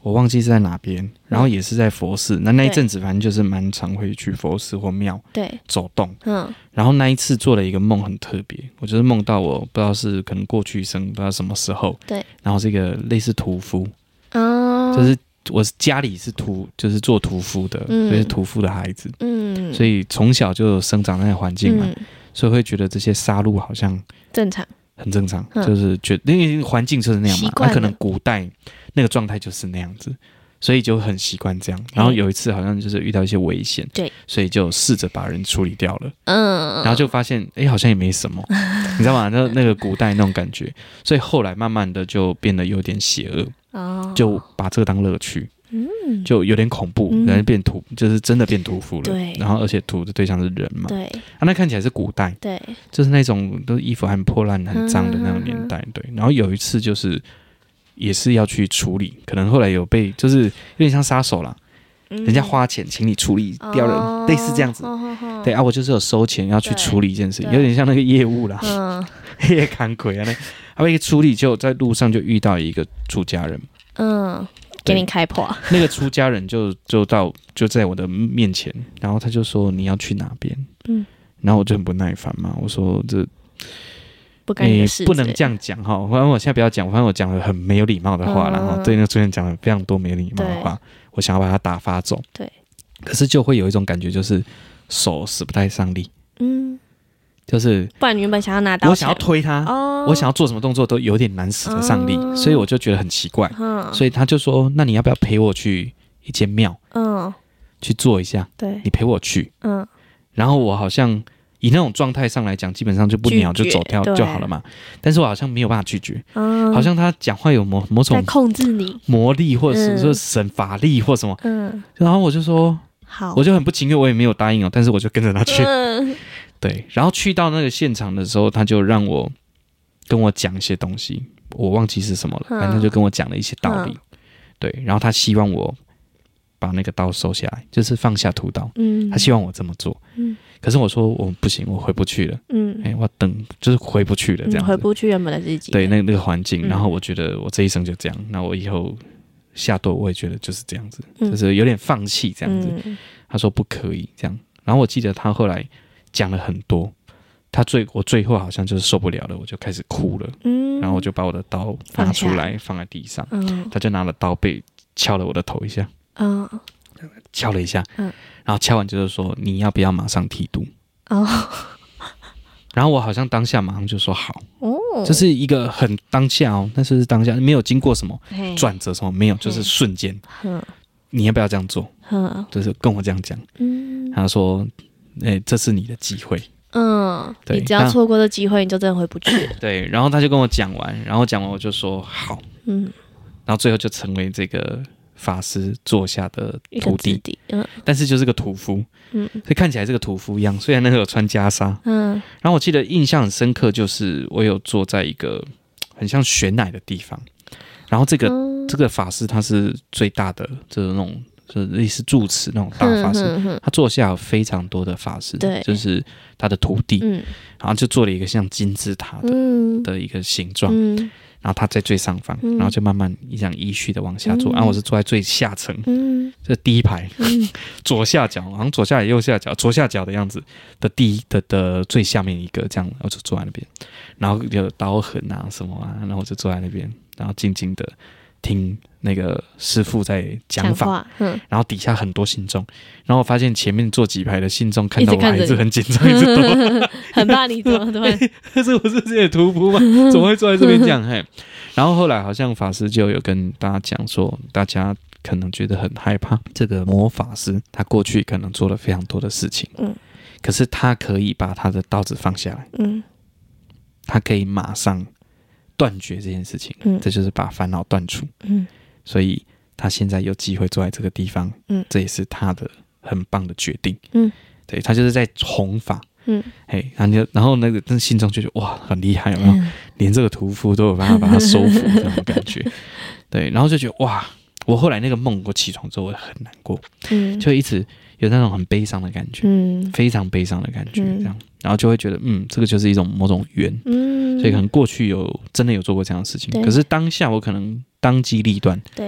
我忘记是在哪边，然后也是在佛寺。那那一阵子反正就是蛮常会去佛寺或庙对走动。嗯，然后那一次做了一个梦很特别，我就是梦到我不知道是可能过去生不知道什么时候，对，然后这个类似屠夫，哦，就是我家里是屠，就是做屠夫的，嗯、所以是屠夫的孩子，嗯，所以从小就生长在那个环境嘛，嗯、所以会觉得这些杀戮好像正常。 很正常，嗯、就是觉得因为环境就是那样嘛，那可能古代那个状态就是那样子，所以就很习惯这样。然后有一次好像就是遇到一些危险，对，所以就试着把人处理掉了，嗯，然后就发现哎好像也没什么，你知道吗？那那个古代那种感觉，所以后来慢慢的就变得有点邪恶，哦，就把这个当乐趣。嗯，就有点恐怖，然后变屠，就是真的变屠夫了。对，然后而且屠的对象是人嘛。对，啊，那看起来是古代，对，就是那种都衣服很破烂、很脏的那种年代。嗯、对，然后有一次就是也是要去处理，可能后来有被，就是有点像杀手啦，嗯、人家花钱请你处理掉人，哦、类似这样子。哦哦、对啊，我就是有收钱要去处理一件事情，有点像那个业务啦，嗯，也看鬼啊，那啊，一处理就在路上就遇到一个出家人，嗯。 给你开破， 那个出家人就就到就在我的面前，然后他就说你要去哪边？嗯，然后我就很不耐烦嘛，我说这不干你的事， 不能这样讲哈。反正我现在不要讲，反正我讲了很没有礼貌的话，嗯、然后对那个出家人讲了非常多没有礼貌的话，我想要把他打发走。对，可是就会有一种感觉，就是手使不太上力。嗯。就是不然你原本想要拿刀， 我想要推他，哦、我想要做什么动作都有点难使得上力，哦、所以我就觉得很奇怪。嗯、所以他就说：“那你要不要陪我去一间庙，嗯，去做一下？对，你陪我去。嗯，然后我好像以那种状态上来讲，基本上就不鸟就走掉就好了嘛。但是我好像没有办法拒绝，嗯、好像他讲话有某某种在控制你魔力，或者是说神法力或什么。嗯，然后我就说好，我就很不情愿，我也没有答应哦，但是我就跟着他去。嗯对，然后去到那个现场的时候，他就让我跟我讲一些东西，我忘记是什么了，反正就跟我讲了一些道理。嗯、对，然后他希望我把那个刀收下来，就是放下屠刀。嗯，他希望我这么做。嗯，可是我说我不行，我回不去了。嗯，哎，我等就是回不去了，这样子、 嗯、回不去原本的自己。 对，那那个环境，然后我觉得我这一生就这样，那我以后下堕我也觉得就是这样子，嗯、就是有点放弃这样子。嗯、他说不可以这样，然后我记得他后来讲了很多，他最我最后好像就是受不了了，我就开始哭了，嗯，然后我就把我的刀拿出来放在地上，嗯，他就拿了刀背敲了我的头一下，嗯，敲了一下，嗯，然后敲完就是说你要不要马上剃度，哦，然后我好像当下马上就说好，哦，这是一个很当下哦，那是当下没有经过什么转折什么没有，就是瞬间，嗯，你要不要这样做？嗯，就是跟我这样讲，嗯，他说。欸、这是你的机会， 嗯，你只要错过这机会，你就真的回不去了。 对，然后他就跟我讲完，然后讲完我就说好，嗯，然后最后就成为这个法师座下的徒弟，嗯，但是就是个屠夫，嗯，所以看起来是个屠夫一样，虽然那个有穿袈裟，嗯，然后我记得印象很深刻，就是我有坐在一个很像悬崖的地方，然后这个、嗯、这个法师他是最大的，就是那种。就是类似住持那种大法师，嗯、哼哼他座下有非常多的法师，对，就是他的徒弟，嗯、然后就做了一个像金字塔的、嗯、的一个形状，嗯、然后他在最上方，嗯、然后就慢慢这样依序的往下坐，然后、嗯啊、我是坐在最下层，嗯、这第一排，嗯、左下角，好像左下角、右下角、左下角的样子的第一的的最下面一个这样，我就坐在那边，然后有刀痕啊什么啊，然后我就坐在那边，然后静静的。听那个师父在讲法，嗯，然后底下很多信众，然后我发现前面坐几排的信众看到我还是很紧张，一直躲， 很怕你怎么对？ 但是我是自己的屠夫嘛，怎么会坐在这边这样？嘿，然后后来好像法师就有跟大家讲说，大家可能觉得很害怕，这个魔法师他过去可能做了非常多的事情，嗯，可是他可以把他的刀子放下来，嗯，他可以马上。断绝这件事情，嗯，这就是把烦恼断除，嗯，所以他现在有机会坐在这个地方，嗯，这也是他的很棒的决定，嗯，对他就是在弘法，嗯，嘿，然后然后那个那信众就觉得哇很厉害，有没有？嗯、连这个屠夫都有办法把他收服这种感觉，对，然后就觉得哇，我后来那个梦我起床之后我很难过，嗯，就一直有那种很悲伤的感觉，嗯，非常悲伤的感觉，这样。然后就会觉得，嗯，这个就是一种某种缘，嗯，所以可能过去有真的有做过这样的事情，可是当下我可能当机立断，对，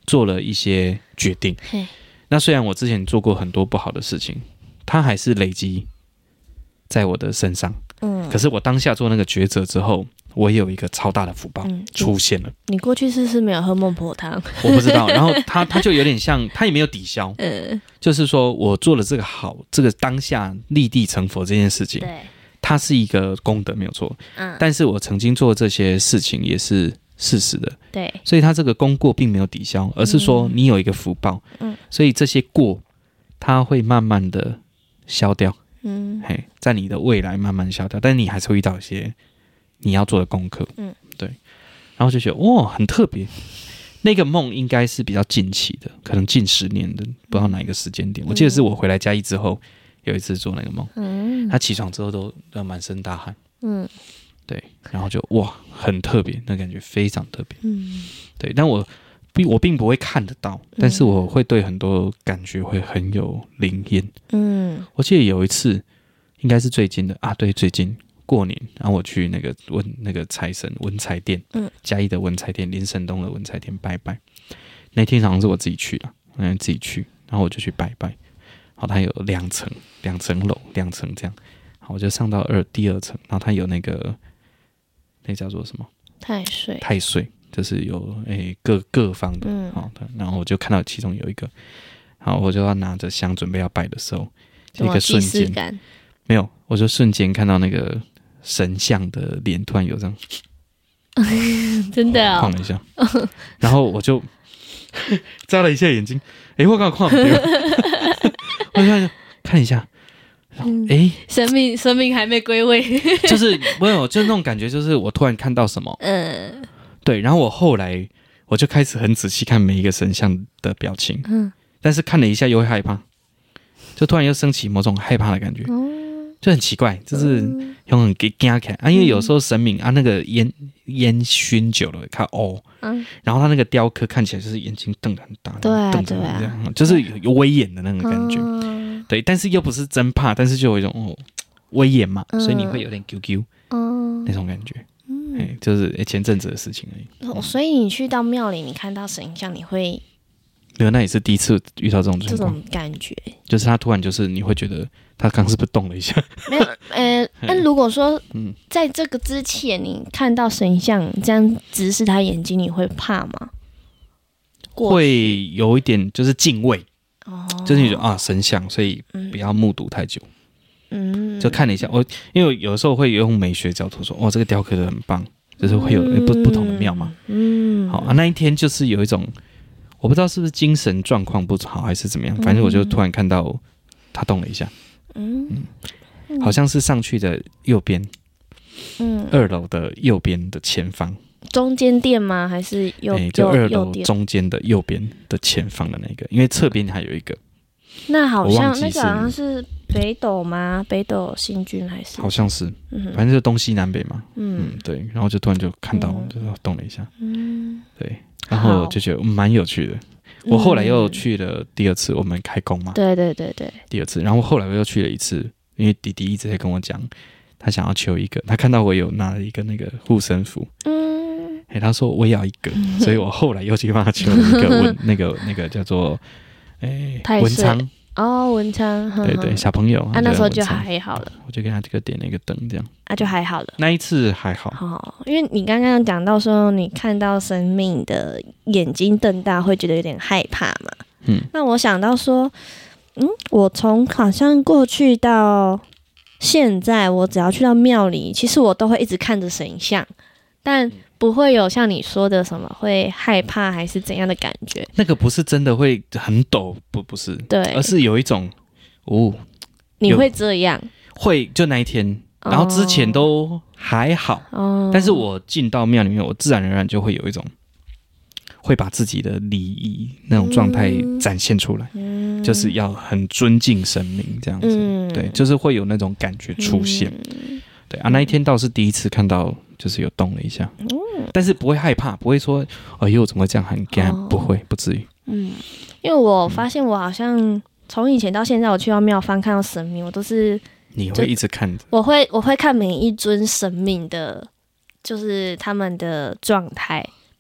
做了一些决定。那虽然我之前做过很多不好的事情，它还是累积在我的身上。嗯，可是我当下做那个抉择之后，我也有一个超大的福报出现了。嗯、 你过去是不是没有喝孟婆汤？ 我不知道。然后它它就有点像，它也没有抵消。嗯，就是说我做了这个好，这个当下立地成佛这件事情，对，它是一个功德没有错。嗯，但是我曾经做这些事情也是事实的。对，所以它这个功过并没有抵消，而是说你有一个福报。嗯，所以这些过它会慢慢的消掉。嗯，嘿，在你的未来慢慢消掉，但是你还是会遇到一些你要做的功课。嗯，对，然后就觉得哇，很特别。那个梦应该是比较近期的，可能近十年的，不知道哪一个时间点。我记得是我回来嘉义之后有一次做那个梦。嗯，他起床之后都都满身大汗。嗯，对，然后就哇，很特别，那感觉非常特别。嗯，对，但我并我并不会看得到，但是我会对很多感觉会很有灵验。嗯，我记得有一次，应该是最近的啊，对，最近过年，然后我去那个文那个财神文财店，嗯，嘉义的文财店，林神东的文财店拜拜。那天好像是我自己去的，嗯，自己去，然后我就去拜拜。好，它有两层，两层楼，两层这样。好，我就上到二第二层，然后它有那个那叫做什么？太岁。太岁。就是有诶各各方的，嗯，好的，然后我就看到其中有一个，好，我就要拿着香准备要拜的时候，一个瞬间，没有，我就瞬间看到那个神像的脸突然有这样， 真的啊、哦， 晃了一下，然后我就眨了一下眼睛，哎，我刚刚晃了，我看看一下。哎、嗯， 生命生命还没归位， 就是没有，就是那种感觉，就是我突然看到什么，嗯。对，然后我后来我就开始很仔细看每一个神像的表情，嗯，但是看了一下又会害怕，就突然又升起某种害怕的感觉，嗯，就很奇怪，就是有很给惊起来啊，因为有时候神明啊那个烟烟熏久了，看哦，嗯，然后他那个雕刻看起来就是眼睛瞪得很大， 对啊， 瞪着这样，啊、就是有威严的那种感觉，嗯，对，但是又不是真怕，但是就有一种哦威严嘛，嗯，所以你会有点啾啾，嗯，那种感觉。嗯，就是前阵子的事情而已。 哦，所以你去到庙里，你看到神像，你会没有？那也是第一次遇到这种情况， 这种感觉， 就是他突然就是你会觉得他刚是不是动了一下？ 没有，呃，那如果说，嗯，在这个之前你看到神像这样直视他眼睛，你会怕吗？ 会有一点就是敬畏，哦，就是你觉得啊神像，所以不要目睹太久。嗯，就看了一下，我因为有的时候会用美学角度说，哦，这个雕刻的很棒，就是会有不不同的庙嘛。嗯，好啊，那一天就是有一种，我不知道是不是精神状况不好还是怎么样，反正我就突然看到他动了一下，嗯，嗯好像是上去的右边，嗯，二楼的右边的前方， 中间店吗？还是右？ 欸、就二楼中间的右边的前方的那个，因为侧边还有一个。 那好像那个好像是北斗吗？北斗星君还是？ 好像是，嗯、反正就是东西南北嘛。嗯, 嗯，对。然后就突然就看到，嗯、就是动了一下。嗯，对。然后就觉得蛮有趣的。我后来又去了第二次，我们开工嘛。 对对对对。 第二次，然后后来我又去了一次，因为弟弟一直在跟我讲，他想要求一个，他看到我有拿了一个那个护身符。嗯。哎，他说我也要一个，所以我后来又去帮他求了一个文，那个那个叫做。哎，文昌哦，文昌， 对对，小朋友啊，那时候就还好了， 我就给他这个点了一个灯，这样啊，就还好了。 那一次还好， 哦，因为你刚刚讲到说，你看到生命的眼睛瞪大，会觉得有点害怕嘛。嗯，那我想到说，嗯，我从好像过去到现在，我只要去到庙里，其实我都会一直看着神像，但。不会有像你说的什么会害怕还是怎样的感觉？ 那个不是真的会很抖，不不是， 对， 而是有一种哦， 你会这样， 会就那一天，然后之前都还好，哦，但是我进到庙里面，我自然而然就会有一种会把自己的礼仪那种状态展现出来，嗯，就是要很尊敬神明这样子，嗯，对，就是会有那种感觉出现，嗯，对啊，那一天倒是第一次看到。就是有动了一下，嗯，但是不会害怕，不会说哎呦怎么会这样很干，哦，不会，不至于。嗯， 因为我发现我好像从以前到现在，我去到庙方看到神明，我都是你会一直看着， 我会我会看每一尊神明的，就是他们的状态，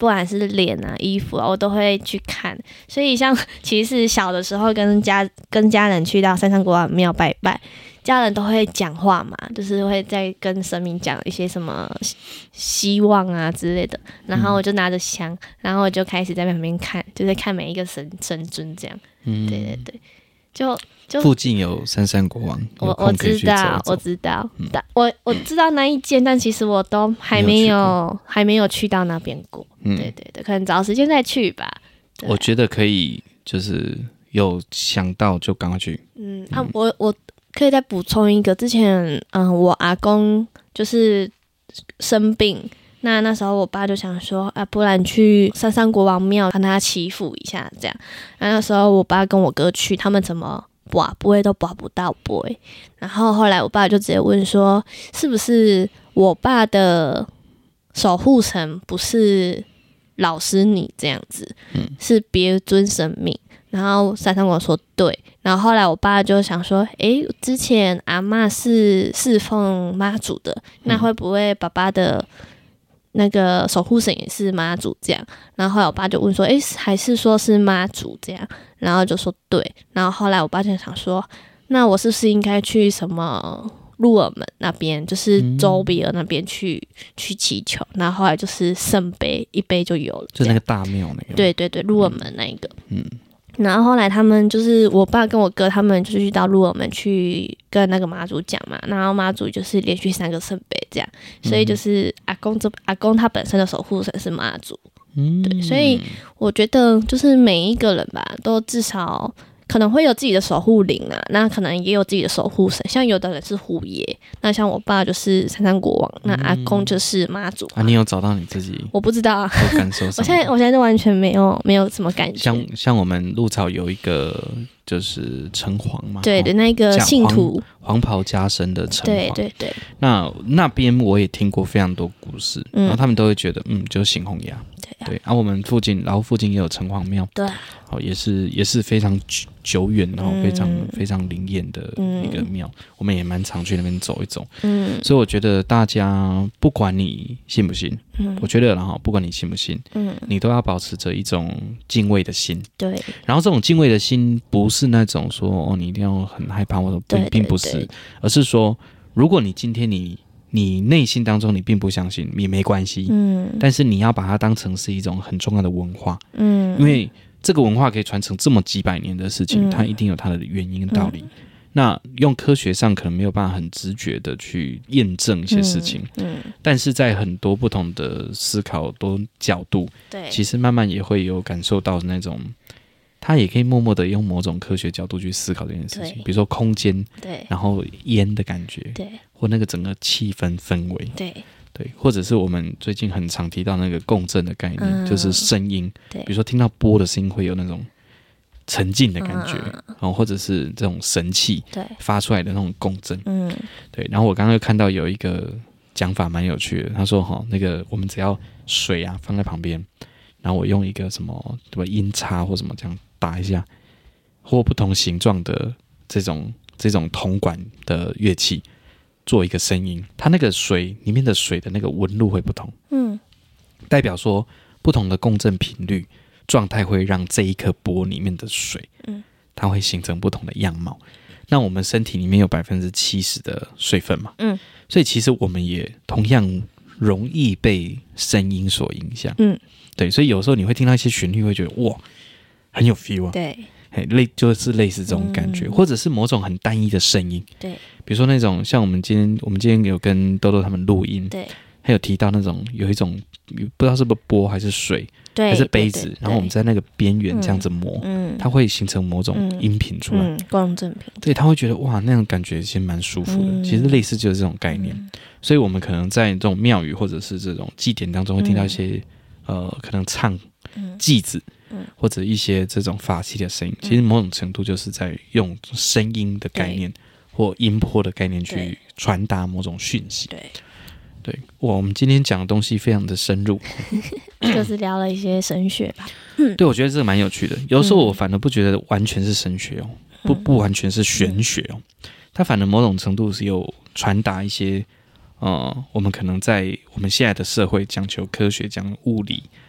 不管是脸啊、衣服啊，我都会去看。所以像其实小的时候跟家跟家人去到三山国王庙拜拜，家人都会讲话嘛，就是会在跟神明讲一些什么希望啊之类的。然后我就拿着香，然后我就开始在旁边看，就在看每一个神神尊这样。嗯，对对对，就就附近有三山国王， 我我知道，我知道，嗯、我我知道那一间，但其实我都还没有, 有还没有去到那边过。嗯，对对对，可能找时间再去吧。 我觉得可以，就是有想到就赶快去。 嗯啊，我我可以再补充一个，之前嗯，我阿公就是生病。那那时候我爸就想说啊，不然去三山国王庙跟他祈福一下这样。然后那时候我爸跟我哥去，他们怎么拔不会都拔不到杯。然后后来我爸就直接问说，是不是我爸的守护神不是老师你这样子，嗯、是别尊神明？然后三山国王说对。然后后来我爸就想说，诶，之前阿嬷是侍奉妈祖的，那会不会爸爸的那个守护神也是妈祖这样？然后后来我爸就问说，诶，还是说是妈祖这样？然后就说对。然后后来我爸就想说，那我是不是应该去什么鹿耳门那边，就是周比尔那边去、嗯、去祈求？然后后来就是圣杯一杯就有了， 就那个大庙那个。 对对对，鹿耳门那一个。嗯。然后后来他们就是我爸跟我哥他们就是去到鹿耳门去跟那个妈祖讲嘛，然后妈祖就是连续三个圣杯这样，所以就是阿公这阿公他本身的守护神是妈祖。嗯，对，所以我觉得就是每一个人吧，都至少可能会有自己的守护灵啊，那可能也有自己的守护神，像有的人是虎爷，那像我爸就是三山国王，那阿公就是妈祖。 啊，你有找到你自己？ 我不知道啊， 有感受。 我现在我现在就完全没有没有什么感觉。 像像我们鹿草有一个就是城隍嘛， 对的，那个信徒黄袍加身的城隍，对对对。 那那边我也听过非常多故事，嗯、然后他们都会觉得，嗯，就是醒红牙。对啊，我们附近，然后附近也有城隍庙， 对， 好，也是也是非常久久远，然后非常、嗯、非常灵验的一个庙，嗯、我们也蛮常去那边走一走。嗯，所以我觉得大家不管你信不信，嗯，我觉得然后不管你信不信，嗯，你都要保持着一种敬畏的心。 对， 然后这种敬畏的心不是那种说哦你一定要很害怕，或者并并不是，而是说如果你今天你。你内心当中你并不相信也没关系，嗯，但是你要把它当成是一种很重要的文化，嗯，因为这个文化可以传承这么几百年的事情，嗯、它一定有它的原因跟道理。嗯、那用科学上可能没有办法很直觉的去验证一些事情，嗯，嗯但是在很多不同的思考多角度，对，其实慢慢也会有感受到那种。他也可以默默的用某种科学角度去思考这件事情，比如说空间，对，然后烟的感觉，对，或那个整个气氛氛围，对，对，或者是我们最近很常提到那个共振的概念，嗯、就是声音，对，比如说听到波的声音会有那种沉浸的感觉，嗯哦、或者是这种神气发出来的那种共振，嗯，对。然后我刚刚又看到有一个讲法蛮有趣的，他说哈，那个我们只要水啊放在旁边，然后我用一个什么什么音叉或什么这样。打一下，或不同形状的这种这种铜管的乐器，做一个声音，它那个水里面的水的那个纹路会不同，嗯，代表说不同的共振频率状态会让这一颗波里面的水，嗯，它会形成不同的样貌。那我们身体里面有百分之七十的水分嘛，嗯，所以其实我们也同样容易被声音所影响，嗯，对，所以有时候你会听到一些旋律，会觉得哇。很有 feel 啊，对，类就是类似这种感觉，嗯、或者是某种很单一的声音，对，比如说那种像我们今天，我们今天有跟豆豆他们录音，对，还有提到那种有一种不知道是不是波还是水，对，还是杯子，对对对然后我们在那个边缘这样子磨，嗯，它会形成某种音频出来， 嗯，共振频， 对，他会觉得哇，那种感觉其实蛮舒服的。嗯、其实类似就是这种概念，嗯、所以我们可能在这种庙宇或者是这种祭典当中会听到一些、嗯、呃，可能唱祭子。或者一些这种法器的声音，其实某种程度就是在用声音的概念或音波的概念去传达某种讯息。对，对，哇，我们今天讲的东西非常的深入， 就是聊了一些神学吧。 对，我觉得这个蛮有趣的。有时候我反而不觉得完全是神学哦，不不完全是玄学哦，它反而某种程度是有传达一些，呃，我们可能在我们现在的社会讲求科学、讲物理。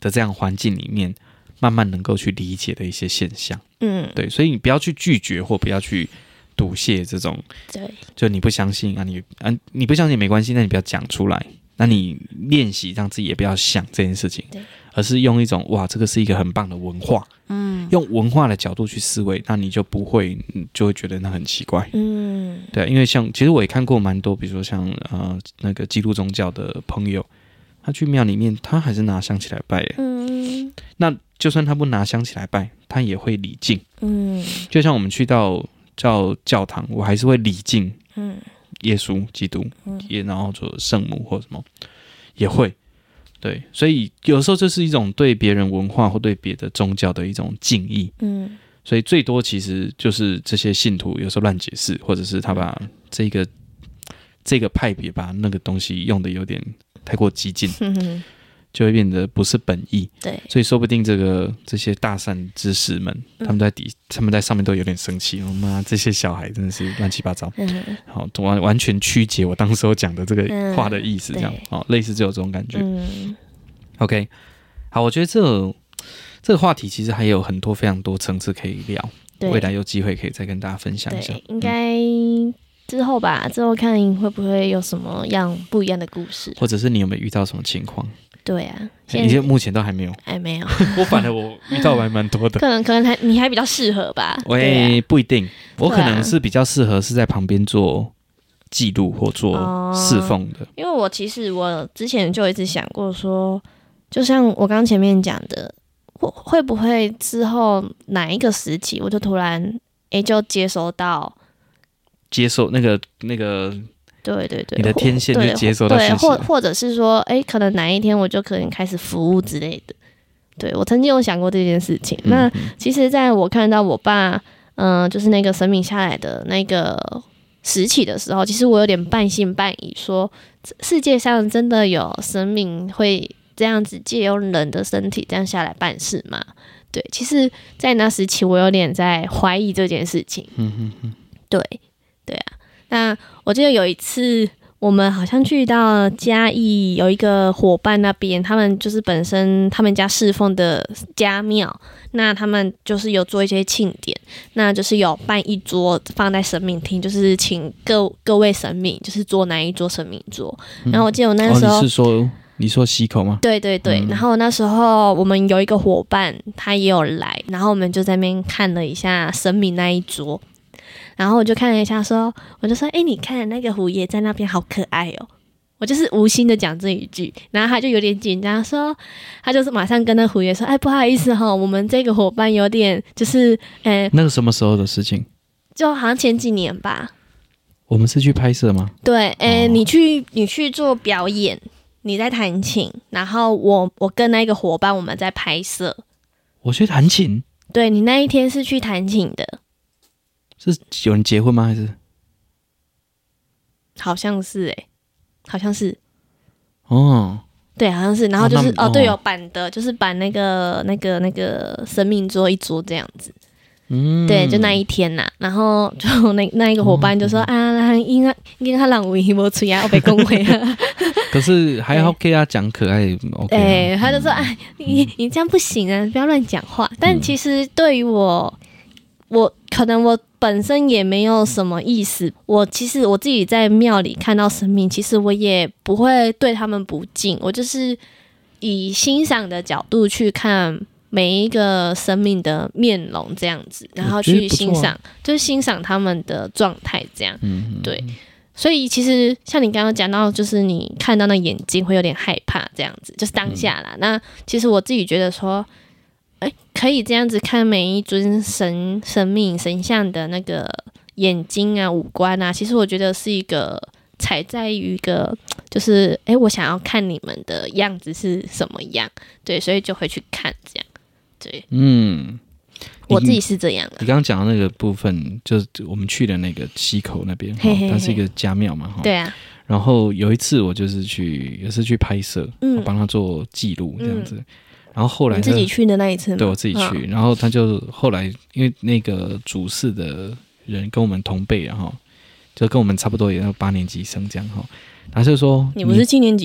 的这样环境里面，慢慢能够去理解的一些现象。 嗯， 对，所以你不要去拒绝或不要去笃谢这种， 对， 就你不相信啊，你啊你不相信也没关系，那你不要讲出来。那你练习让自己也不要想这件事情，而是用一种哇，这个是一个很棒的文化，嗯，用文化的角度去思维，那你就不会就会觉得那很奇怪，嗯，对，因为像其实我也看过蛮多，比如说像呃那个基督宗教的朋友，他去庙里面，他还是拿香起来拜，嗯，那就算他不拿香起来拜，他也会礼敬，嗯，就像我们去到叫教堂，我还是会礼敬，嗯。耶稣基督也，然后做圣母或什么也会，对，所以有时候这是一种对别人文化或对别的宗教的一种敬意，嗯，所以最多其实就是这些信徒有时候乱解释，或者是他把这个这个派别把那个东西用的有点太过激进，嗯，就会变得不是本意， 对， 所以说不定这个这些大善之士们，他们在底，他们在上面都有点生气，我、哦、妈，这些小孩真的是乱七八糟，嗯，好，完完全曲解我当时候讲的这个话的意思，这样，嗯，哦，类似就有这种感觉，嗯 ，OK， 好，我觉得这个、这个话题其实还有很多非常多层次可以聊，未来有机会可以再跟大家分享一下， 应该。嗯之后吧，之后看会不会有什么样不一样的故事， 或者是你有没有遇到什么情况？ 对啊， 你现在目前都还没有， 还没有。 我反而我遇到还蛮多的， 可能可能还你还比较适合吧。 喂、啊，不一定，我可能是比较适合是在旁边做记录或做侍奉的、哦。 因为我其实我之前就一直想过说，就像我刚前面讲的，会会不会之后哪一个时期，我就突然哎、欸、就接收到。 接受那个那个， 对对对， 你的天线就接收到讯息， 对，或或者是说，哎，可能哪一天我就可能开始服务之类的。对，我曾经有想过这件事情。嗯、那其实，在我看到我爸，嗯、呃，就是那个神明下来的那个时期的时候，其实我有点半信半疑，说世界上真的有神明会这样子借用人的身体这样下来办事吗？对，其实，在那时期，我有点在怀疑这件事情。嗯哼哼，对。对啊，那我记得有一次我们好像去到嘉义有一个伙伴那边，他们就是本身他们家侍奉的家庙，那他们就是有做一些庆典，那就是有办一桌放在神明厅，就是请各各位神明就是坐哪一桌神明桌、嗯、然后我记得我那时候、 哦、你是说你说溪口吗？ 对对对、嗯、然后那时候我们有一个伙伴他也有来，然后我们就在那边看了一下神明那一桌，然后我就看了一下说，我就说，哎、欸，你看那个虎爷在那边好可爱哦。我就是无心的讲这一句，然后他就有点紧张，说，他就是马上跟那虎爷说，哎，不好意思哈，我们这个伙伴有点就是，呃， 那个什么时候的事情？ 就好像前几年吧。 我们是去拍摄吗？ 对，哎、哦，你去你去做表演，你在弹琴，然后我我跟那个伙伴我们在拍摄。 我去弹琴？ 对，你那一天是去弹琴的。 是有人结婚吗？还是？ 好像是哎、欸，好像是。 哦， 对，好像是。然后就是 哦, 哦，对，有板的，就是板那个那个那个神明桌一桌这样子。嗯，对，就那一天呐、啊，然后就那那一个伙伴就说、哦、啊，应该应该他让我一波出呀，我被恭维了。 可是还好给他讲可爱 ，OK。 对，他就说哎，你你这样不行啊，不要乱讲话。但其实对于我。我可能我本身也没有什么意思，我其实我自己在庙里看到神明，其实我也不会对他们不敬，我就是以欣赏的角度去看每一个神明的面容这样子，然后去欣赏、啊、就是欣赏他们的状态这样、嗯、对，所以其实像你刚刚讲到，就是你看到那眼睛会有点害怕这样子，就是当下啦、嗯、那其实我自己觉得说欸、可以这样子看每一尊神神明神像的那个眼睛啊五官啊，其实我觉得是一个踩在于一个就是哎、欸，我想要看你们的样子是什么样，对，所以就会去看这样，对，嗯，我自己是这样的。 你刚刚讲的那个部分，就是我们去的那个溪口那边，嘿嘿嘿它是一个家庙嘛， 对啊。 然后有一次我就是去，也是去拍摄，嗯，我帮他做记录这样子。嗯，然后后来你自己去的那一次吗？ 对，我自己去、哦、然后他就后来因为那个主事的人跟我们同辈，然后就跟我们差不多也有八年级生这样哈，他就说你不是七年级吗？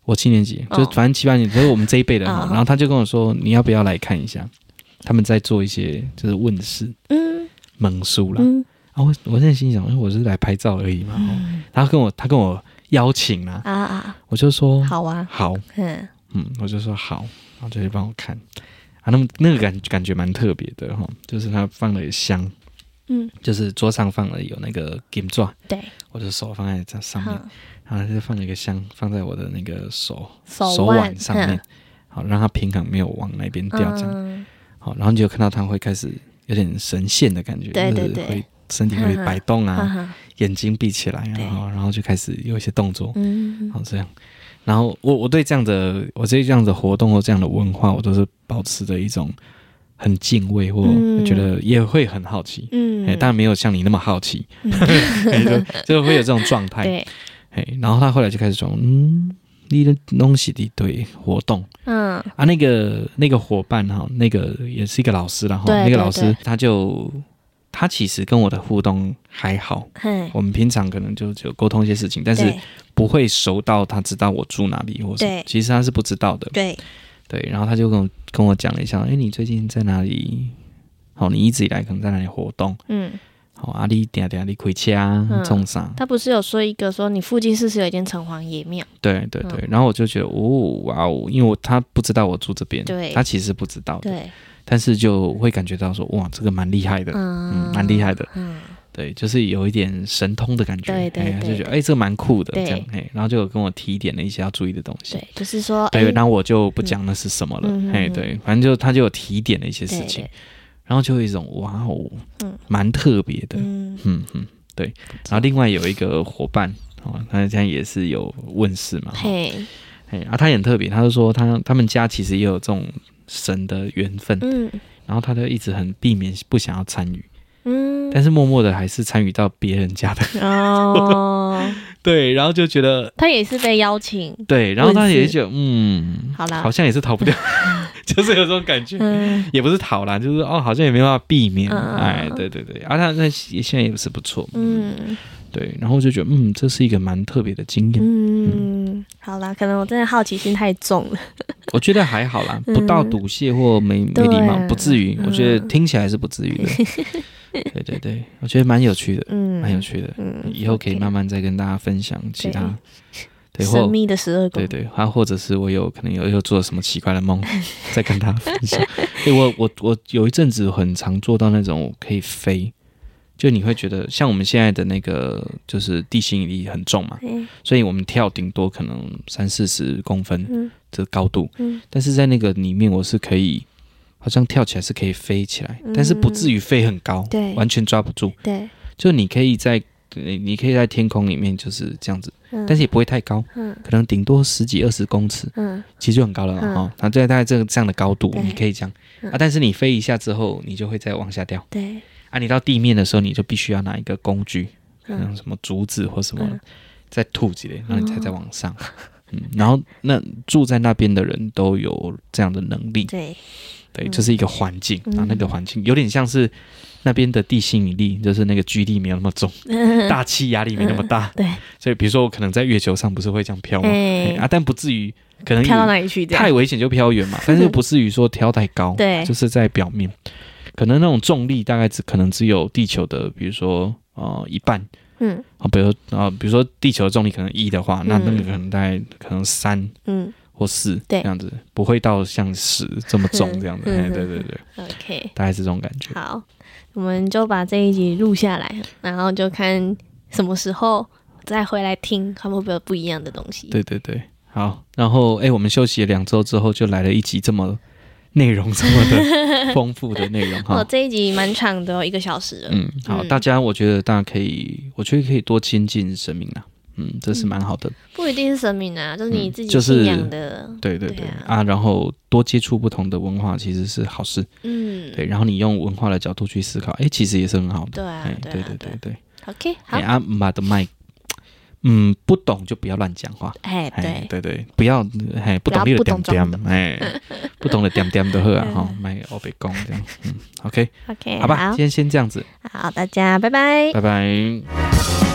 我七年级，就反正七八年，就是我们这一辈的哈。然后他就跟我说，你要不要来看一下？他们在做一些就是问世，嗯，蒙书啦。嗯，啊，我我现在心想，我是来拍照而已嘛。嗯，他跟我他跟我邀请啦，啊啊，我就说好啊， 好，嗯嗯，我就说好，然后就去帮我看。啊，那么那个感感觉蛮特别的哈，就是他放了香，嗯，就是桌上放了有那个金爪，对，我的手放在这上面，然后就放了一个香放在我的那个手手腕上面，好让它平衡没有往那边掉这样，嗯，好，然后你就看到他会开始有点神现的感觉，对对对，就是会身体会摆动啊，呵呵眼睛闭起来啊，然后就开始有一些动作，嗯，好这样。然后我我对这样的我对这样的活动或这样的文化，我都是保持着一种很敬畏，或觉得也会很好奇。嗯，当然没有像你那么好奇，嗯、就就会有这种状态。对，然后他后来就开始说，嗯，你的东西的对活动，嗯啊，那个那个伙伴哈，那个也是一个老师啦哈，那个老师他就。他其实跟我的互动还好，我们平常可能就就沟通一些事情，但是不会熟到他知道我住哪里或什么，其实他是不知道的。对对，然后他就跟我跟我讲了一下，哎，你最近在哪里？好，你一直以来可能在哪里活动？嗯，好，啊，你定定你开车啊，种啥？ 他不是有说一个说你附近是不是有一间城隍爷庙？ 对对对，嗯、然后我就觉得，哦哇哦，因为我他不知道我住这边，对，他其实不知道的。对。但是就会感觉到说，哇，这个蛮厉害的，嗯，蛮、嗯、厉害的，嗯，对，就是有一点神通的感觉，对对对，就觉得哎、欸，这个蛮酷的，这样，哎，然后就有跟我提点了一些要注意的东西， 对，就是说， 对，然后我就不讲那是什么了，哎、嗯，对，反正就他就有提点了一些事情，对对然后就有一种哇哦，嗯，蛮特别的，嗯嗯嗯，对，然后另外有一个伙伴，哦，他现在也是有问世嘛，嘿，哎，啊，他也很特别，他就说他他们家其实也有这种。神的缘分，嗯，然后他就一直很避免不想要参与，嗯，但是默默的还是参与到别人家的哦，对，然后就觉得他也是被邀请， 对，然后他也觉得嗯，好啦，好像也是逃不掉，就是有这种感觉，嗯、也不是逃啦，就是哦，好像也没办法避免，嗯、哎，对对对，啊，他那现在也是不错，嗯。对，然后就觉得，嗯，这是一个蛮特别的经验。 嗯，嗯好啦，可能我真的好奇心太重了。 我觉得还好啦，不到赌蟹或没、嗯、没礼貌，不至于。我觉得听起来是不至于的。对对对，我觉得蛮有趣的，嗯，蛮有趣的。嗯，以后可以慢慢再跟大家分享其他。对， 神秘的十二宫。 对对，还、啊、或者是我有可能有又做了什么奇怪的梦，再跟大家分享。欸、我我我有一阵子很常做到那种可以飞。就你会觉得像我们现在的那个就是地心引力很重嘛，嗯、所以我们跳顶多可能三四十公分的高度，嗯、但是在那个里面我是可以好像跳起来是可以飞起来，嗯、但是不至于飞很高，对，完全抓不住，对，就你可以在你可以在天空里面就是这样子，嗯、但是也不会太高，嗯、可能顶多十几二十公尺，嗯、其实就很高了哈、嗯哦。它在大概这个这样的高度，你可以这样、嗯、啊，但是你飞一下之后，你就会再往下掉，对。啊，你到地面的时候，你就必须要拿一个工具，可能什么竹子或什么，嗯、再吐几类，然后你才再往上。嗯，然后那住在那边的人都有这样的能力，对，对，这、就是一个环境，然后那个环境有点像是那边的地心引力，就是那个居力没有那么重，嗯、大气压力没那么大，嗯、对，所以比如说我可能在月球上不是会这样飘吗？欸、啊，但不至于可能飘到哪里去， 太危险就飘远嘛，但是又不至于说飘太高，对，就是在表面。可能那种重力大概只可能只有地球的，比如说呃一半，嗯，啊，比如啊、呃，比如说地球的重力可能一的话，嗯、那那个可能大概可能三，嗯，或四这样子，不会到像十这么重这样子，嗯、对对对 ，OK， 大概是这种感觉。 好，我们就把这一集录下来，然后就看什么时候再回来听，看会不会有不一样的东西。 对对对，好，然后哎，我们休息了两周之后，就来了一集这么。内容这么的丰富的内容哈， 哦，这一集蛮长的、哦，一个小时了。 嗯，好，嗯、大家我觉得大家可以，我觉得可以多亲近神明啊，嗯，这是蛮好的。 不一定是神明啊，就是你自己信仰的， 嗯、对对对, 对啊, 啊，然后多接触不同的文化其实是好事。嗯，对，然后你用文化的角度去思考，哎，其实也是很好的。 对啊，对对对对对。 OK， 好。 啊，把的麦。嗯，不懂就不要乱讲话。 哎，对对对，不要哎，不懂你就点点，哎，不懂的点点都好啊，哈，卖欧北讲这样，嗯 ，OK， OK， 好吧，好今天先这样子， 好，大家拜拜， 拜拜。